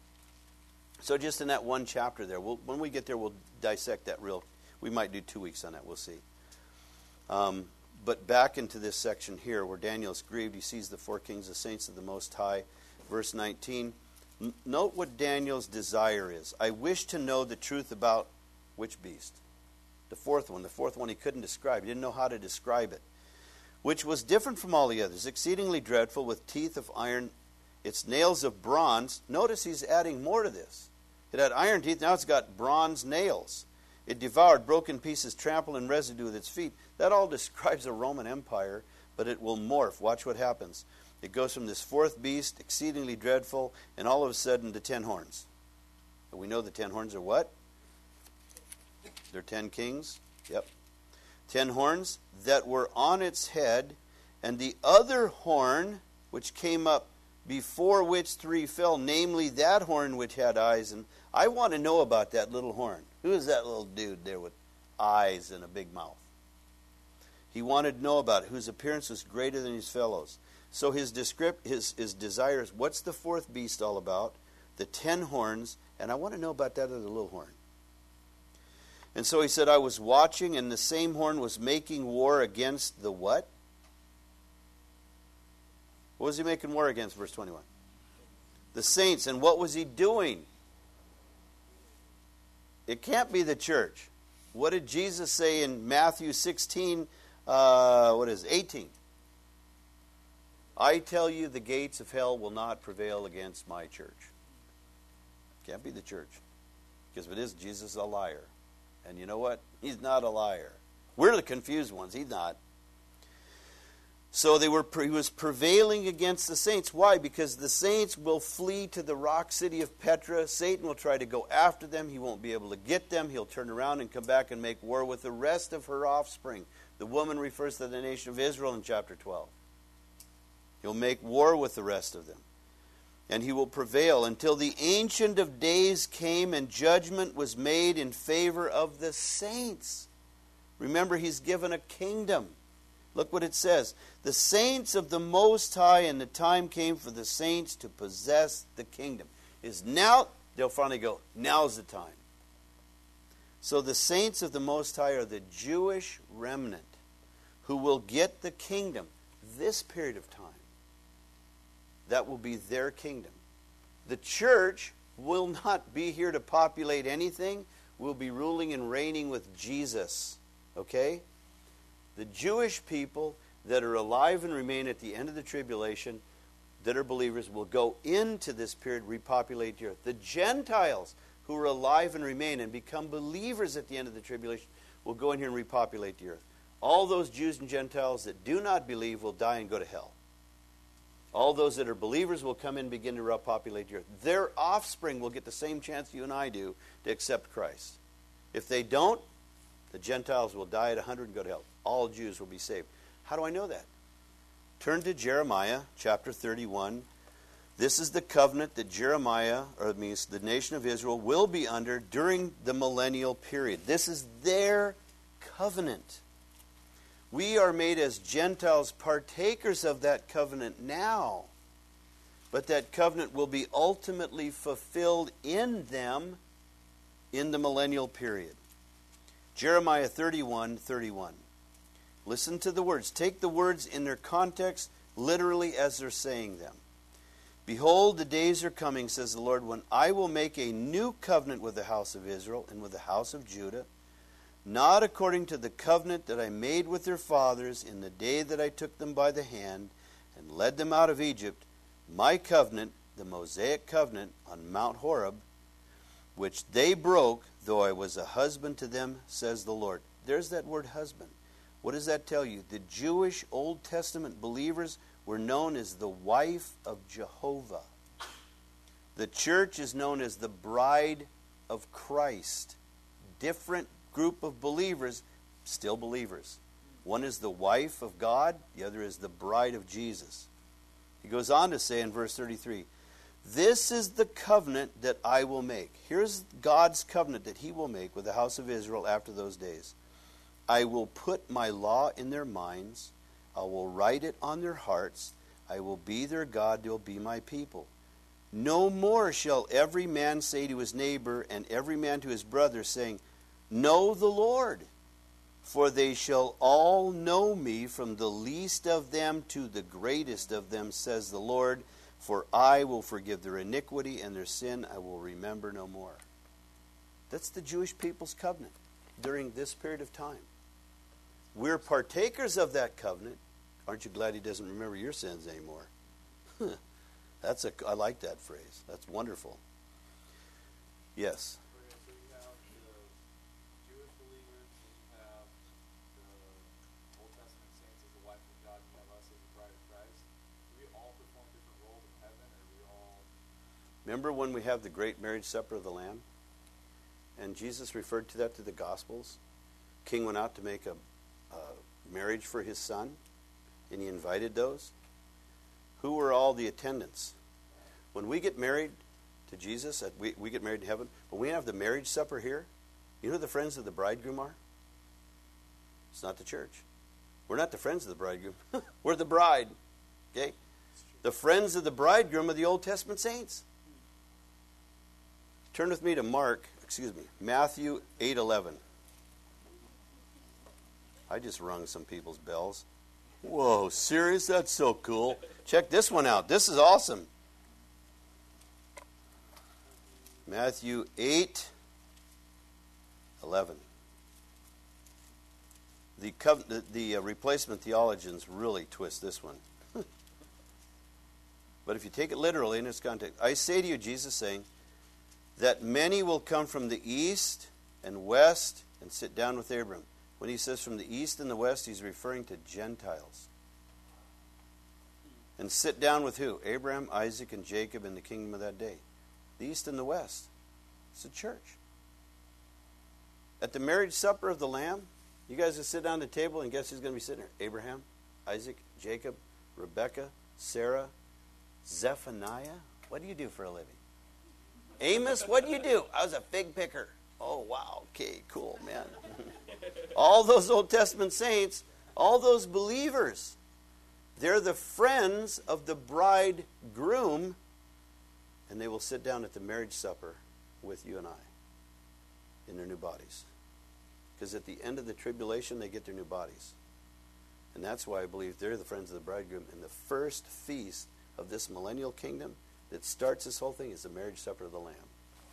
So just in that one chapter there, we'll, when we get there, we'll dissect that real. We might do two weeks on that. We'll see. Um, but back into this section here where Daniel is grieved. He sees the four kings, the saints of the Most High. Verse nineteen. N- note what Daniel's desire is. I wish to know the truth about which beast? The fourth one. The fourth one he couldn't describe. He didn't know how to describe it. Which was different from all the others, exceedingly dreadful, with teeth of iron, its nails of bronze. Notice he's adding more to this. It had iron teeth, now it's got bronze nails. It devoured, broke in pieces, trampled in residue with its feet. That all describes a Roman Empire, but it will morph. Watch what happens. It goes from this fourth beast, exceedingly dreadful, and all of a sudden to ten horns. And we know the ten horns are what? They're ten kings. Yep. Ten horns that were on its head, and the other horn which came up, before which three fell, namely that horn which had eyes. And I want to know about that little horn. Who is that little dude there with eyes and a big mouth? He wanted to know about it, whose appearance was greater than his fellows. So his descript, his, his desires, what's the fourth beast all about? The ten horns, and I want to know about that other little horn. And so he said, I was watching, and the same horn was making war against the what? What was he making war against, verse twenty-one? The saints. And what was he doing? It can't be the church. What did Jesus say in Matthew sixteen, uh, what is it, eighteen? I tell you, the gates of hell will not prevail against my church. Can't be the church. Because if it is, Jesus is a liar. And you know what? He's not a liar. We're the confused ones. He's not. So they were he was prevailing against the saints. Why? Because the saints will flee to the rock city of Petra. Satan will try to go after them. He won't be able to get them. He'll turn around and come back and make war with the rest of her offspring. The woman refers to the nation of Israel in chapter twelve. He'll make war with the rest of them. And he will prevail until the Ancient of Days came and judgment was made in favor of the saints. Remember, he's given a kingdom. Look what it says. The saints of the Most High, and the time came for the saints to possess the kingdom. Is now, they'll finally go, now's the time. So the saints of the Most High are the Jewish remnant who will get the kingdom this period of time. That will be their kingdom. The church will not be here to populate anything. We'll be ruling and reigning with Jesus. Okay? The Jewish people that are alive and remain at the end of the tribulation, that are believers, will go into this period, repopulate the earth. The Gentiles who are alive and remain and become believers at the end of the tribulation will go in here and repopulate the earth. All those Jews and Gentiles that do not believe will die and go to hell. All those that are believers will come in and begin to repopulate the earth. Their offspring will get the same chance you and I do to accept Christ. If they don't, the Gentiles will die at one hundred and go to hell. All Jews will be saved. How do I know that? Turn to Jeremiah chapter thirty-one. This is the covenant that Jeremiah, or it means the nation of Israel, will be under during the millennial period. This is their covenant. We are made as Gentiles partakers of that covenant now. But that covenant will be ultimately fulfilled in them in the millennial period. Jeremiah thirty-one thirty-one. Listen to the words. Take the words in their context, literally as they're saying them. Behold, the days are coming, says the Lord, when I will make a new covenant with the house of Israel and with the house of Judah, not according to the covenant that I made with their fathers in the day that I took them by the hand and led them out of Egypt, my covenant, the Mosaic covenant on Mount Horeb, which they broke, though I was a husband to them, says the Lord. There's that word husband. What does that tell you? The Jewish Old Testament believers were known as the wife of Jehovah. The church is known as the bride of Christ. Different group of believers, still believers. One is the wife of God, the other is the bride of Jesus. He goes on to say in verse thirty-three, this is the covenant that I will make. Here's God's covenant that he will make with the house of Israel after those days. I will put my law in their minds. I will write it on their hearts. I will be their God. They'll be my people. No more shall every man say to his neighbor and every man to his brother, saying, know the Lord, for they shall all know me, from the least of them to the greatest of them, says the Lord, for I will forgive their iniquity and their sin I will remember no more. That's the Jewish people's covenant during this period of time. We're partakers of that covenant. Aren't you glad he doesn't remember your sins anymore? That's a, I like that phrase. That's wonderful. Yes. Okay, so you have the Jewish believers, and you have the Old Testament saints as the wife of God, and you have us as the bride of Christ. Do we all perform different roles in heaven, or do we all... Remember when we have the great marriage supper of the Lamb? And Jesus referred to that to the Gospels. King went out to make a, a marriage for his son, and he invited those. Who were all the attendants? When we get married to Jesus, at, we, we get married in heaven, when we have the marriage supper here, you know who the friends of the bridegroom are? It's not the church. We're not the friends of the bridegroom. We're the bride. Okay? The friends of the bridegroom are the Old Testament saints. Turn with me to Mark, excuse me, Matthew eight eleven. I just rung some people's bells. Whoa, serious? That's so cool. Check this one out. This is awesome. Matthew eight eleven. The, the, the uh, replacement theologians really twist this one. But if you take it literally in its context, I say to you, Jesus saying, that many will come from the east and west and sit down with Abraham. When he says from the east and the west, he's referring to Gentiles. And sit down with who? Abraham, Isaac, and Jacob in the kingdom of that day. The east and the west. It's the church. At the marriage supper of the Lamb, you guys will sit down at the table, and guess who's going to be sitting there? Abraham, Isaac, Jacob, Rebekah, Sarah, Zephaniah. What do you do for a living? Amos, what do you do? I was a fig picker. Oh, wow. Okay, cool, man. All those Old Testament saints, all those believers, they're the friends of the bridegroom, and they will sit down at the marriage supper with you and I in their new bodies. Because at the end of the tribulation, they get their new bodies. And that's why I believe they're the friends of the bridegroom. And the first feast of this millennial kingdom that starts this whole thing is the marriage supper of the Lamb.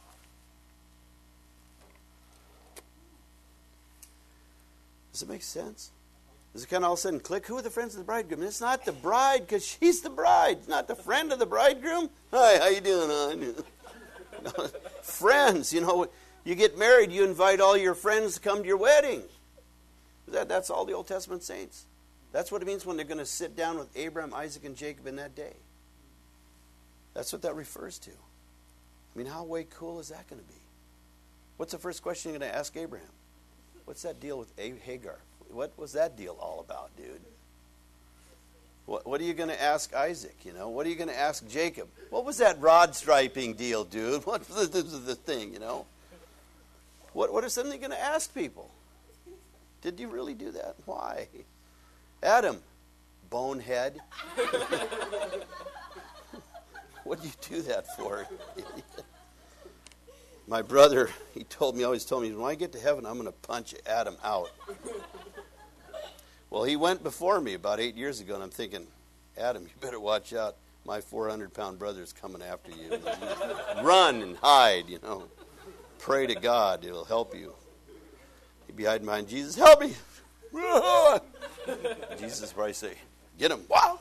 Does it make sense? Does it kind of all of a sudden click? Who are the friends of the bridegroom? It's not the bride, because she's the bride. It's not the friend of the bridegroom. Hi, how you doing, hon? No, friends, you know, you get married, you invite all your friends to come to your wedding. That, that's all the Old Testament saints. That's what it means when they're going to sit down with Abraham, Isaac, and Jacob in that day. That's what that refers to. I mean, how way cool is that going to be? What's the first question you're going to ask Abraham? What's that deal with Hagar? What was that deal all about, dude? What, what are you going to ask Isaac, you know? What are you going to ask Jacob? What was that rod striping deal, dude? What was the, the, the thing, you know? What, what are something you're going to ask people? Did you really do that? Why? Adam, bonehead. What do you do that for? My brother, he told me, always told me, when I get to heaven, I'm going to punch Adam out. Well, he went before me about eight years ago, and I'm thinking, Adam, you better watch out. My four hundred pound brother's coming after you. Run and hide, you know. Pray to God, it'll help you. He'd be hiding behind Jesus, help me. Jesus probably say, get him. Wow.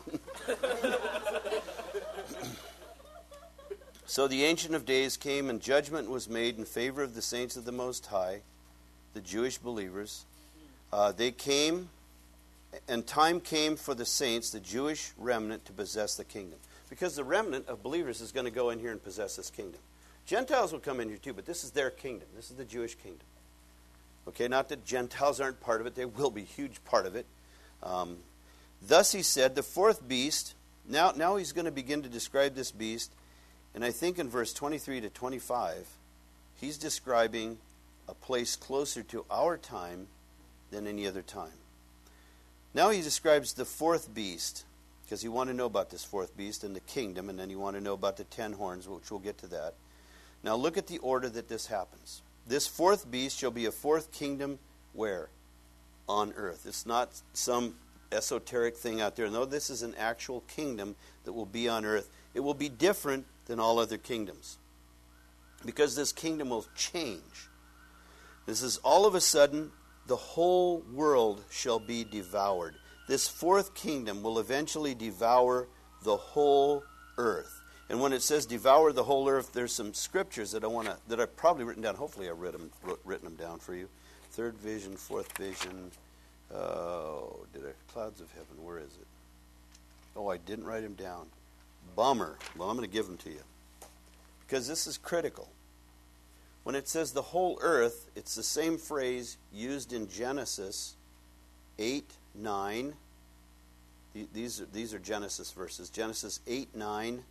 So the Ancient of Days came, and judgment was made in favor of the saints of the Most High, the Jewish believers. Uh, they came, and time came for the saints, the Jewish remnant, to possess the kingdom. Because the remnant of believers is going to go in here and possess this kingdom. Gentiles will come in here too, but this is their kingdom. This is the Jewish kingdom. Okay, not that Gentiles aren't part of it. They will be a huge part of it. Um, Thus he said, the fourth beast, now, now he's going to begin to describe this beast. And I think in verse twenty-three to twenty-five, he's describing a place closer to our time than any other time. Now he describes the fourth beast, because you want to know about this fourth beast and the kingdom, and then you want to know about the ten horns, which we'll get to that. Now look at the order that this happens. This fourth beast shall be a fourth kingdom where? On earth. It's not some esoteric thing out there. No, this is an actual kingdom that will be on earth. It will be different than all other kingdoms, because this kingdom will change. This is all of a sudden, the whole world shall be devoured. This fourth kingdom will eventually devour the whole earth. And when it says devour the whole earth, there's some scriptures that I want to that I've probably written down. Hopefully, I read them, wrote, written them down for you. Third vision, fourth vision. Oh, did I? Clouds of heaven. Where is it? Oh, I didn't write them down. Bummer. Well, I'm going to give them to you, because this is critical. When it says the whole earth, it's the same phrase used in Genesis eight, nine. These are, these are Genesis verses. Genesis eight, nine,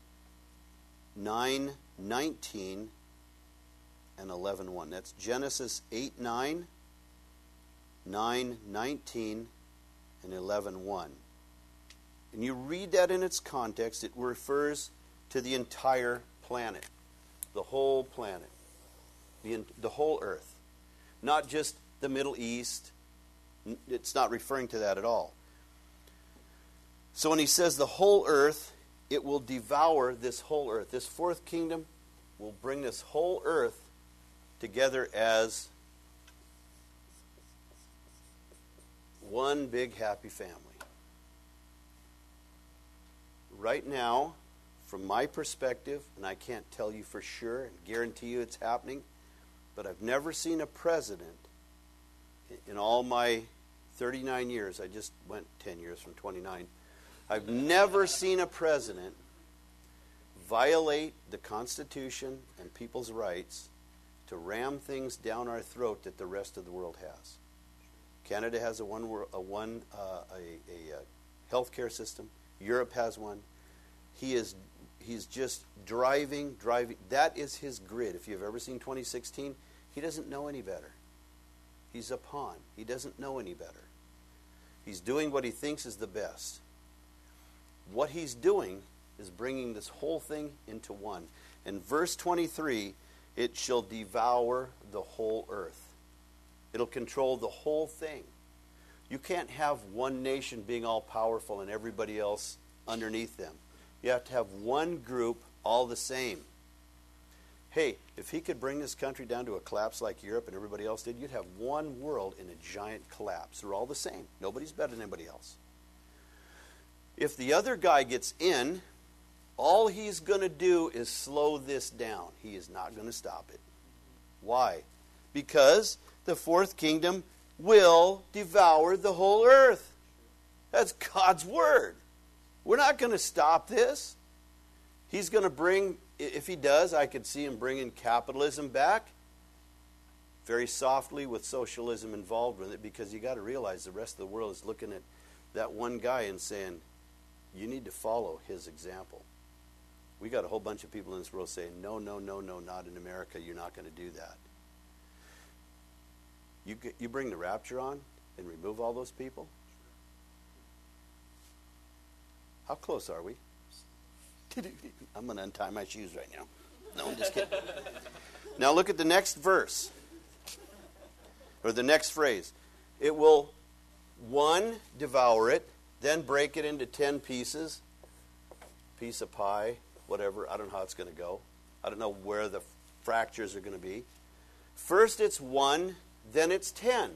nine, nineteen, and eleven, one. That's Genesis eight, nine, nine, nineteen, and eleven, one. And you read that in its context, it refers to the entire planet, the whole planet, the, the whole earth, not just the Middle East. It's not referring to that at all. So when he says the whole earth, it will devour this whole earth. This fourth kingdom will bring this whole earth together as one big happy family. Right now, from my perspective, and I can't tell you for sure and guarantee you it's happening, but I've never seen a president in all my thirty-nine years, I just went ten years from twenty-nine, I've never seen a president violate the Constitution and people's rights to ram things down our throat that the rest of the world has. Canada has a one a one uh, a, a, a healthcare system. Europe has one. He is he's just driving, driving. That is his grid. If you've ever seen twenty sixteen, he doesn't know any better. He's a pawn. He doesn't know any better. He's doing what he thinks is the best. What he's doing is bringing this whole thing into one. In verse twenty-three, it shall devour the whole earth. It'll control the whole thing. You can't have one nation being all powerful and everybody else underneath them. You have to have one group all the same. Hey, if he could bring this country down to a collapse like Europe and everybody else did, you'd have one world in a giant collapse. They're all the same. Nobody's better than anybody else. If the other guy gets in, all he's going to do is slow this down. He is not going to stop it. Why? Because the fourth kingdom will devour the whole earth. That's God's word. We're not going to stop this. He's going to bring, if he does, I could see him bringing capitalism back very softly with socialism involved with it, because you got to realize the rest of the world is looking at that one guy and saying, you need to follow his example. We got a whole bunch of people in this world saying, no, no, no, no, not in America. You're not going to do that. You, get, you bring the rapture on and remove all those people? How close are we? I'm going to untie my shoes right now. No, I'm just kidding. Now look at the next verse. Or the next phrase. It will, one, devour it, then break it into ten pieces. Piece of pie, whatever. I don't know how it's going to go. I don't know where the fractures are going to be. First it's one, then it's ten.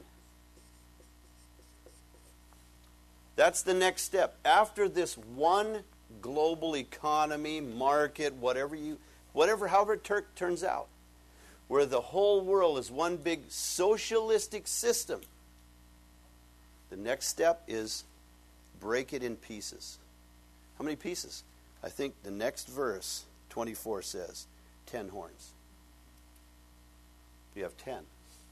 That's the next step. After this one global economy, market, whatever you, whatever, however it tur- turns out, where the whole world is one big socialistic system, the next step is break it in pieces. How many pieces? I think the next verse, twenty-four, says ten horns. You have ten.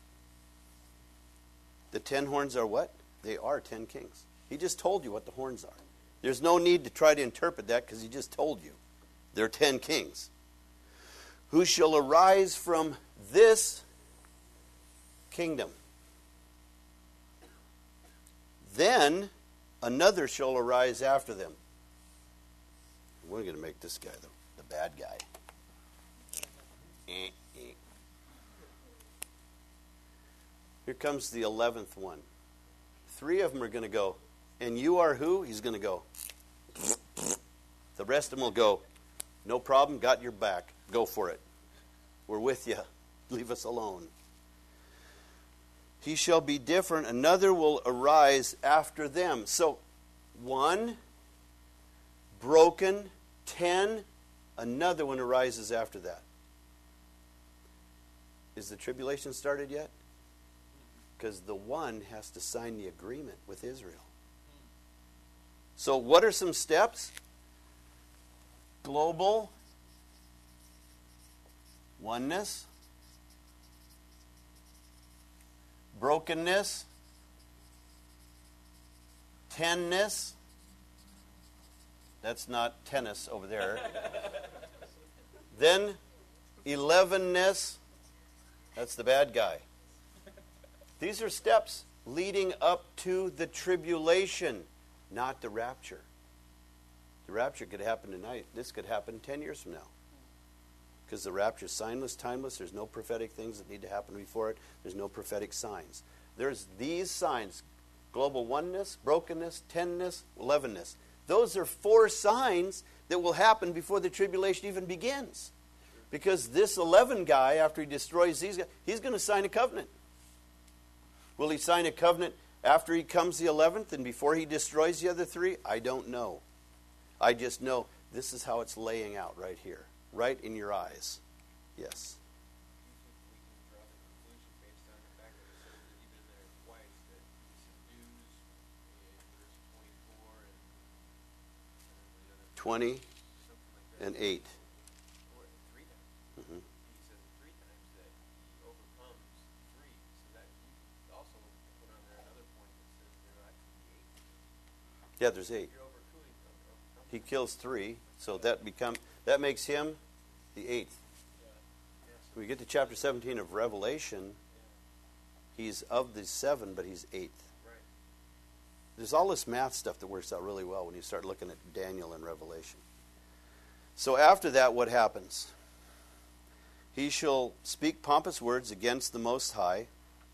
The ten horns are what? They are ten kings. He just told you what the horns are. There's no need to try to interpret that, because he just told you. They're ten kings. Who shall arise from this kingdom. Then another shall arise after them. We're going to make this guy the, the bad guy. Eh, eh. Here comes the eleventh one. Three of them are going to go, and you are who? He's going to go. The rest of them will go, no problem, got your back. Go for it. We're with you. Leave us alone. He shall be different. Another will arise after them. So, one, broken, ten, another one arises after that. Is the tribulation started yet? Because the one has to sign the agreement with Israel. So what are some steps? Global oneness, brokenness, tenness. That's not tennis over there. Then elevenness. That's the bad guy. These are steps leading up to the tribulation, not the rapture. The rapture could happen tonight. This could happen ten years from now. Because the rapture is signless, timeless. There's no prophetic things that need to happen before it. There's no prophetic signs. There's these signs. Global oneness, brokenness, tenness, elevenness. Those are four signs that will happen before the tribulation even begins. Because this eleven guy, after he destroys these guys, he's going to sign a covenant. Will he sign a covenant after he comes the eleventh and before he destroys the other three? I don't know. I just know this is how it's laying out right here. Right in your eyes. Yes. We can draw the conclusion based on the fact that it says that even there twice that he subdues in verse twenty-four and twenty, something like that. and eight. Or three times. Mhm. He says three times that he overcomes three. So that you also put on there another point that says there are actually eight. Yeah, there's eight. You're overcoming, overcoming. He kills three, so that become that makes him the eighth. Yeah, so When we get to chapter seventeen of Revelation, he's of the seven, but he's eighth. right. There's all this math stuff that works out really well when you start looking at Daniel and Revelation. So after that, what happens? He shall speak pompous words against the Most High.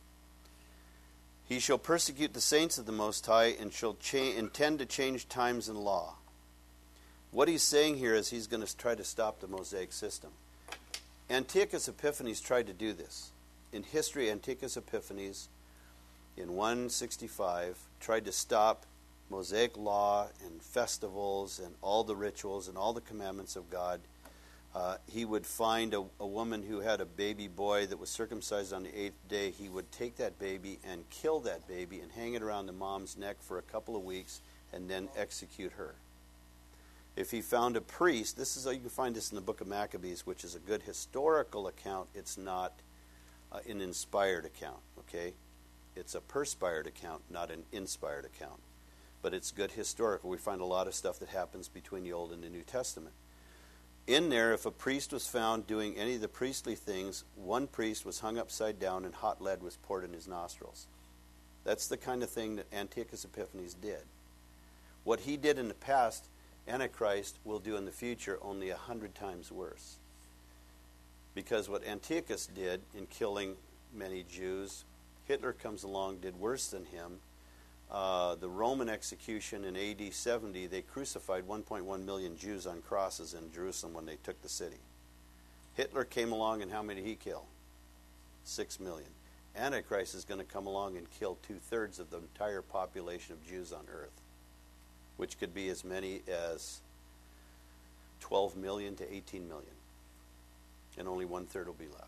He shall persecute the saints of the Most High and shall cha- intend to change times and law. What he's saying here is he's going to try to stop the Mosaic system. Antiochus Epiphanes tried to do this. In history, Antiochus Epiphanes, in one sixty-five, tried to stop Mosaic law and festivals and all the rituals and all the commandments of God. Uh, he would find a, a woman who had a baby boy that was circumcised on the eighth day. He would take that baby and kill that baby and hang it around the mom's neck for a couple of weeks and then execute her. If he found a priest, this is, you can find this in the book of Maccabees, which is a good historical account. It's not uh, an inspired account, okay? It's a perspired account, not an inspired account. But it's good historical. We find a lot of stuff that happens between the Old and the New Testament. In there, if a priest was found doing any of the priestly things, one priest was hung upside down and hot lead was poured in his nostrils. That's the kind of thing that Antiochus Epiphanes did. What he did in the past, Antichrist will do in the future only a hundred times worse. Because what Antiochus did in killing many Jews, Hitler comes along, did worse than him. Uh, the Roman execution in A D seventy, they crucified one point one million Jews on crosses in Jerusalem when they took the city. Hitler came along, and how many did he kill? Six million. Antichrist is going to come along and kill two-thirds of the entire population of Jews on earth, which could be as many as twelve million to eighteen million. And only one-third will be left.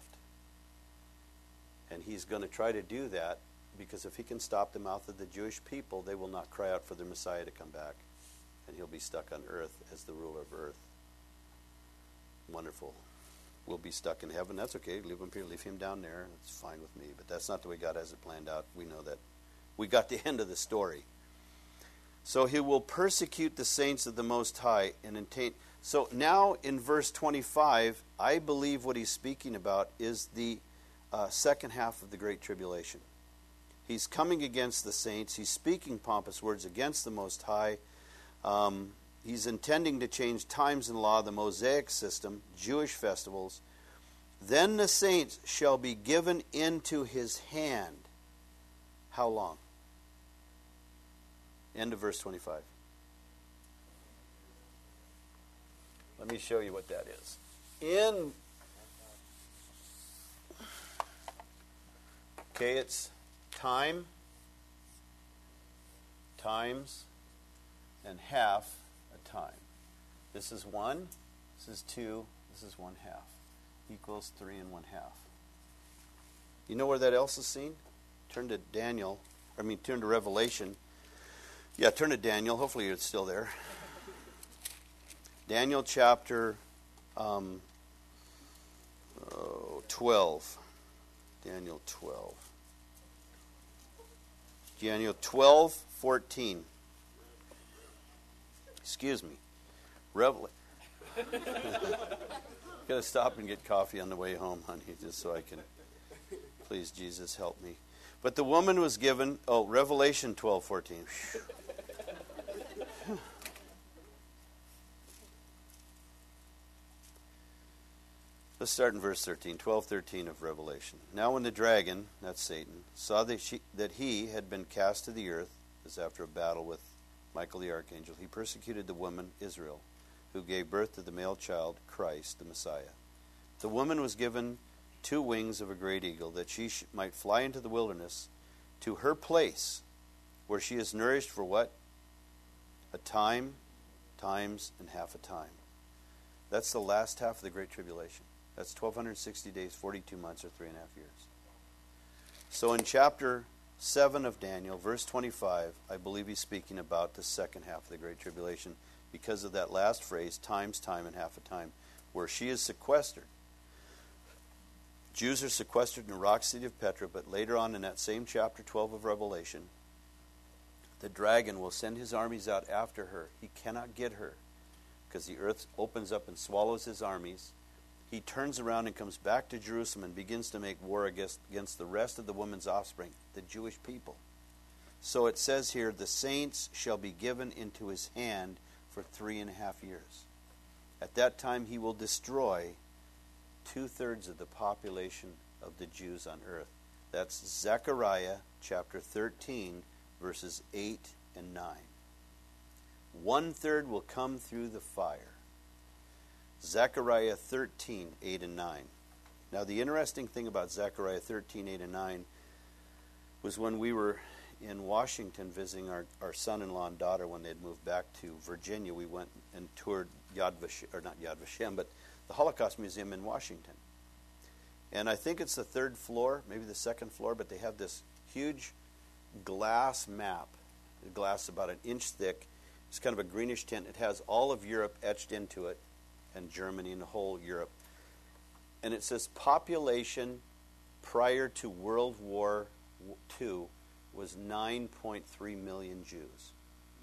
And he's going to try to do that because if he can stop the mouth of the Jewish people, they will not cry out for their Messiah to come back. And he'll be stuck on earth as the ruler of earth. Wonderful. We'll be stuck in heaven. That's okay. Leave him here. Leave him down there. It's fine with me. But that's not the way God has it planned out. We know that. We got the end of the story. So he will persecute the saints of the Most High and attain. So now in verse twenty-five, I believe what he's speaking about is the uh, second half of the Great Tribulation. He's coming against the saints. He's speaking pompous words against the Most High. Um, he's intending to change times and law, the Mosaic system, Jewish festivals. Then the saints shall be given into his hand. How long? End of verse twenty-five. Let me show you what that is. In okay, it's time, times, and half a time. This is one, this is two, this is one half. Equals three and one half. You know where that else is seen? Turn to Daniel, I mean turn to Revelation. Yeah, turn to Daniel. Hopefully it's still there. Daniel chapter um, oh, twelve. Daniel twelve. Daniel twelve, fourteen. Excuse me. Revelation. Gotta stop and get coffee on the way home, honey, just so I can. Please, Jesus, help me. But the woman was given. Oh, Revelation twelve, fourteen. Let's start in verse thirteen, twelve, thirteen of Revelation. Now when the dragon, that's Satan, saw that, she, that he had been cast to the earth, as after a battle with Michael the archangel, he persecuted the woman, Israel, who gave birth to the male child, Christ, the Messiah. The woman was given two wings of a great eagle, that she sh- might fly into the wilderness to her place, where she is nourished for what? A time, times, and half a time. That's the last half of the Great Tribulation. That's twelve sixty days, forty-two months, or three and a half years. So in chapter seven of Daniel, verse twenty-five, I believe he's speaking about the second half of the Great Tribulation. because of that last phrase, times, time, and half a time, where she is sequestered. Jews are sequestered in the rock city of Petra, but later on in that same chapter twelve of Revelation, the dragon will send his armies out after her. He cannot get her because the earth opens up and swallows his armies. He turns around and comes back to Jerusalem and begins to make war against, against the rest of the woman's offspring, the Jewish people. So it says here, the saints shall be given into his hand for three and a half years. At that time he will destroy two-thirds of the population of the Jews on earth. That's Zechariah chapter thirteen, verses eight and nine. One-third will come through the fire. Zechariah thirteen, eight and nine. Now the interesting thing about Zechariah thirteen, eight and nine was when we were in Washington visiting our, our son-in-law and daughter when they had moved back to Virginia. We went and toured Yad Vashem, or not Yad Vashem, but the Holocaust Museum in Washington. And I think it's the third floor, maybe the second floor, but they have this huge glass map. The glass is about an inch thick. It's kind of a greenish tint. It has all of Europe etched into it, and Germany and the whole Europe. And it says population prior to World War Two was nine point three million Jews.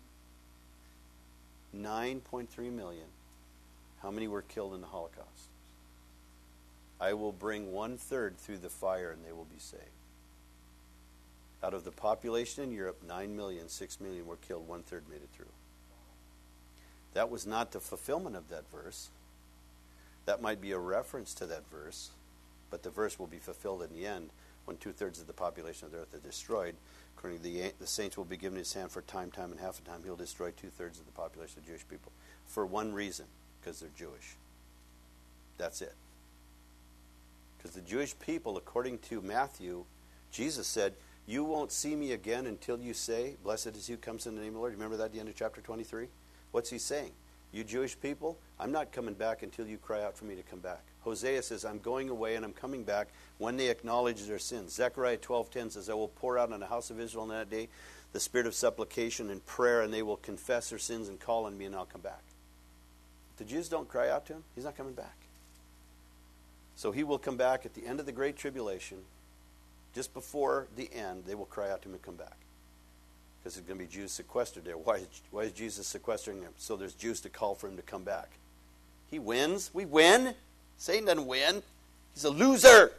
nine point three million. How many were killed in the Holocaust? I will bring one-third through the fire and they will be saved. Out of the population in Europe, nine million, six million were killed, one-third made it through. That was not the fulfillment of that verse. That might be a reference to that verse, but the verse will be fulfilled in the end when two-thirds of the population of the earth are destroyed. According to the, the saints will be given his hand for time, time, and half a time. He'll destroy two-thirds of the population of Jewish people for one reason, because they're Jewish. That's it. Because the Jewish people, according to Matthew, Jesus said, you won't see me again until you say, blessed is he who comes in the name of the Lord. Remember that at the end of chapter twenty-three? What's he saying? You Jewish people, I'm not coming back until you cry out for me to come back. Hosea says, I'm going away and I'm coming back when they acknowledge their sins. Zechariah twelve ten says, I will pour out on the house of Israel in that day the spirit of supplication and prayer, and they will confess their sins and call on me, and I'll come back. If the Jews don't cry out to him, he's not coming back. So he will come back at the end of the Great Tribulation. Just before the end, they will cry out to him and come back. Because there's going to be Jews sequestered there. Why is, why is Jesus sequestering them? So there's Jews to call for him to come back. He wins. We win. Satan doesn't win. He's a loser.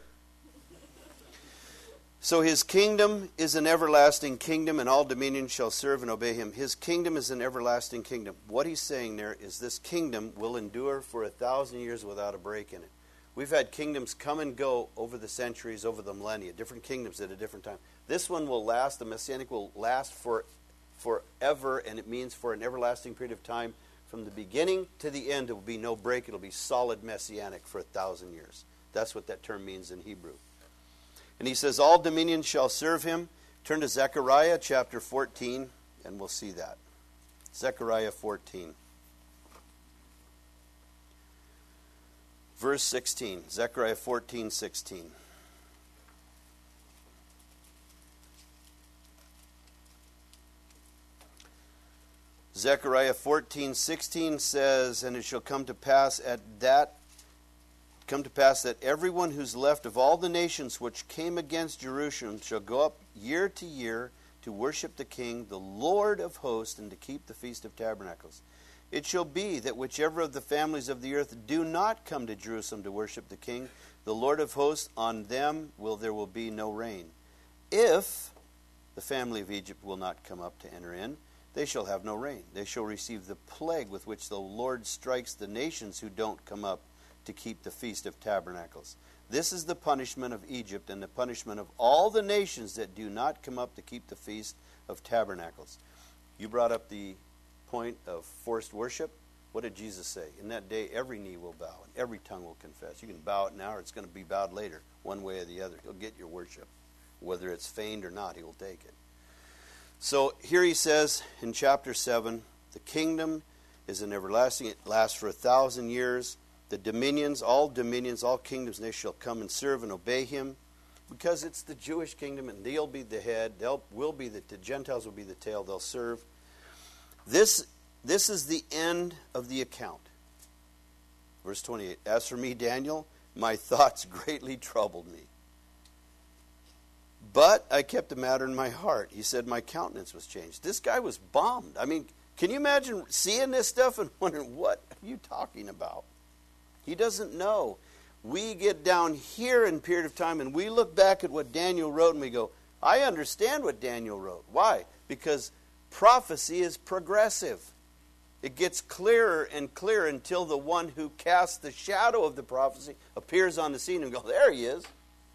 So his kingdom is an everlasting kingdom, and all dominions shall serve and obey him. His kingdom is an everlasting kingdom. What he's saying there is this kingdom will endure for a thousand years without a break in it. We've had kingdoms come and go over the centuries, over the millennia, different kingdoms at a different time. This one will last, the Messianic will last for forever, and it means for an everlasting period of time. From the beginning to the end, there will be no break. It will be solid Messianic for a thousand years. That's what that term means in Hebrew. And he says, all dominions shall serve him. Turn to Zechariah chapter fourteen, and we'll see that. Zechariah fourteen. Verse sixteen, Zechariah fourteen, sixteen. Zechariah fourteen, sixteen says, and it shall come to pass at that, come to pass that everyone who's left of all the nations which came against Jerusalem shall go up year to year to worship the King, the Lord of hosts, and to keep the Feast of Tabernacles. It shall be that whichever of the families of the earth do not come to Jerusalem to worship the King, the Lord of hosts, on them will there will be no rain. If the family of Egypt will not come up to enter in, they shall have no rain. They shall receive the plague with which the Lord strikes the nations who don't come up to keep the Feast of Tabernacles. This is the punishment of Egypt and the punishment of all the nations that do not come up to keep the Feast of Tabernacles. You brought up the point of forced worship. What did Jesus say? In that day, every knee will bow and every tongue will confess. You can bow it now or it's going to be bowed later, one way or the other. He'll get your worship. Whether it's feigned or not, he will take it. So here he says in chapter seven, the kingdom is an everlasting. It lasts for a thousand years. The dominions, all dominions, all kingdoms, they shall come and serve and obey him. Because it's the Jewish kingdom and they'll be the head. They'll will be the, the Gentiles will be the tail. They'll serve. This this is the end of the account. Verse twenty-eight, as for me, Daniel, my thoughts greatly troubled me. But I kept the matter in my heart. He said my countenance was changed. This guy was bummed. I mean, can you imagine seeing this stuff and wondering, what are you talking about? He doesn't know. We get down here in a period of time and we look back at what Daniel wrote and we go, I understand what Daniel wrote. Why? Because prophecy is progressive. It gets clearer and clearer until the one who casts the shadow of the prophecy appears on the scene and go, there he is.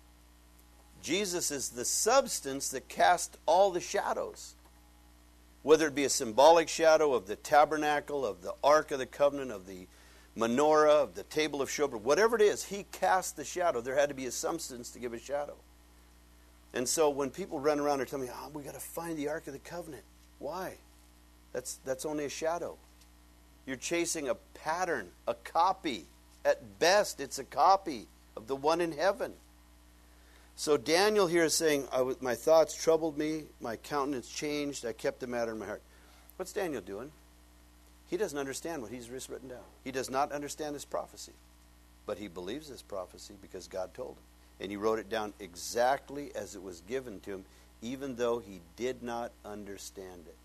Jesus is the substance that casts all the shadows. Whether it be a symbolic shadow of the tabernacle, of the Ark of the Covenant, of the menorah, of the table of showbread, whatever it is, he cast the shadow. There had to be a substance to give a shadow. And so when people run around and tell me, oh, we got to find the Ark of the Covenant. Why? That's, that's only a shadow. You're chasing a pattern, a copy. At best, it's a copy of the one in heaven. So Daniel here is saying, I w- my thoughts troubled me, my countenance changed, I kept the matter in my heart. What's Daniel doing? He doesn't understand what he's just written down. He does not understand this prophecy. But he believes this prophecy because God told him. And he wrote it down exactly as it was given to him, even though he did not understand it.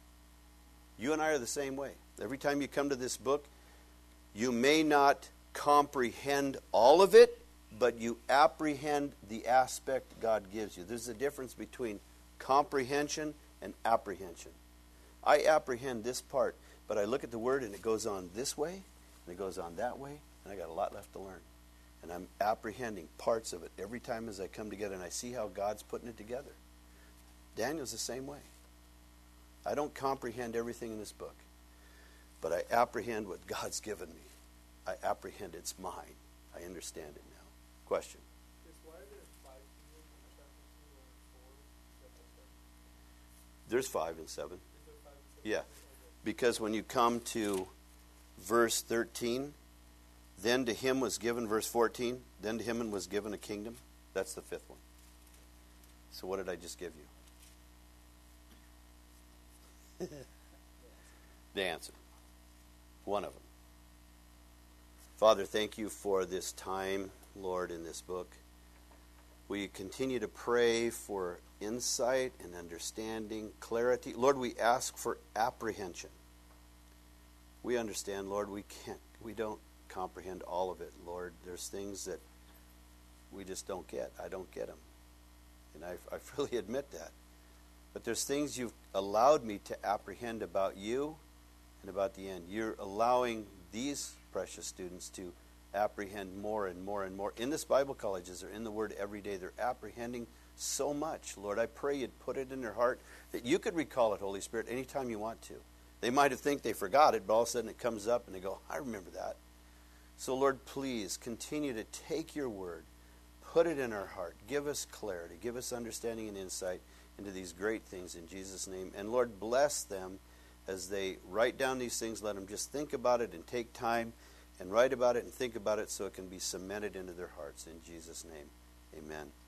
You and I are the same way. Every time you come to this book, you may not comprehend all of it, but you apprehend the aspect God gives you. There's a difference between comprehension and apprehension. I apprehend this part, but I look at the word and it goes on this way, and it goes on that way, and I got a lot left to learn. And I'm apprehending parts of it every time as I come together, and I see how God's putting it together. Daniel's the same way. I don't comprehend everything in this book, but I apprehend what God's given me. I apprehend it's mine. I understand it now. Question. Is why are there five kingdoms in chapter two and four? There's five and seven. Is there five and seven? Yeah. Because when you come to verse thirteen, then to him was given, verse fourteen, then to him was given a kingdom. That's the fifth one. So what did I just give you? The answer. One of them. Father, thank you for this time, Lord, in this book. We continue to pray for insight and understanding, clarity. Lord, we ask for apprehension. We understand, Lord, we can't, we don't comprehend all of it, Lord. There's things that we just don't get. I don't get them. And I, I freely admit that. But there's things you've allowed me to apprehend about you and about the end. You're allowing these precious students to apprehend more and more and more. In this Bible college, as they're in the Word every day, they're apprehending so much. Lord, I pray you'd put it in their heart that you could recall it, Holy Spirit, anytime you want to. They might have think they forgot it, but all of a sudden it comes up and they go, I remember that. So Lord, please continue to take your Word, put it in our heart, give us clarity, give us understanding and insight into these great things in Jesus' name. And Lord, bless them as they write down these things. Let them just think about it and take time and write about it and think about it so it can be cemented into their hearts. In Jesus' name, amen.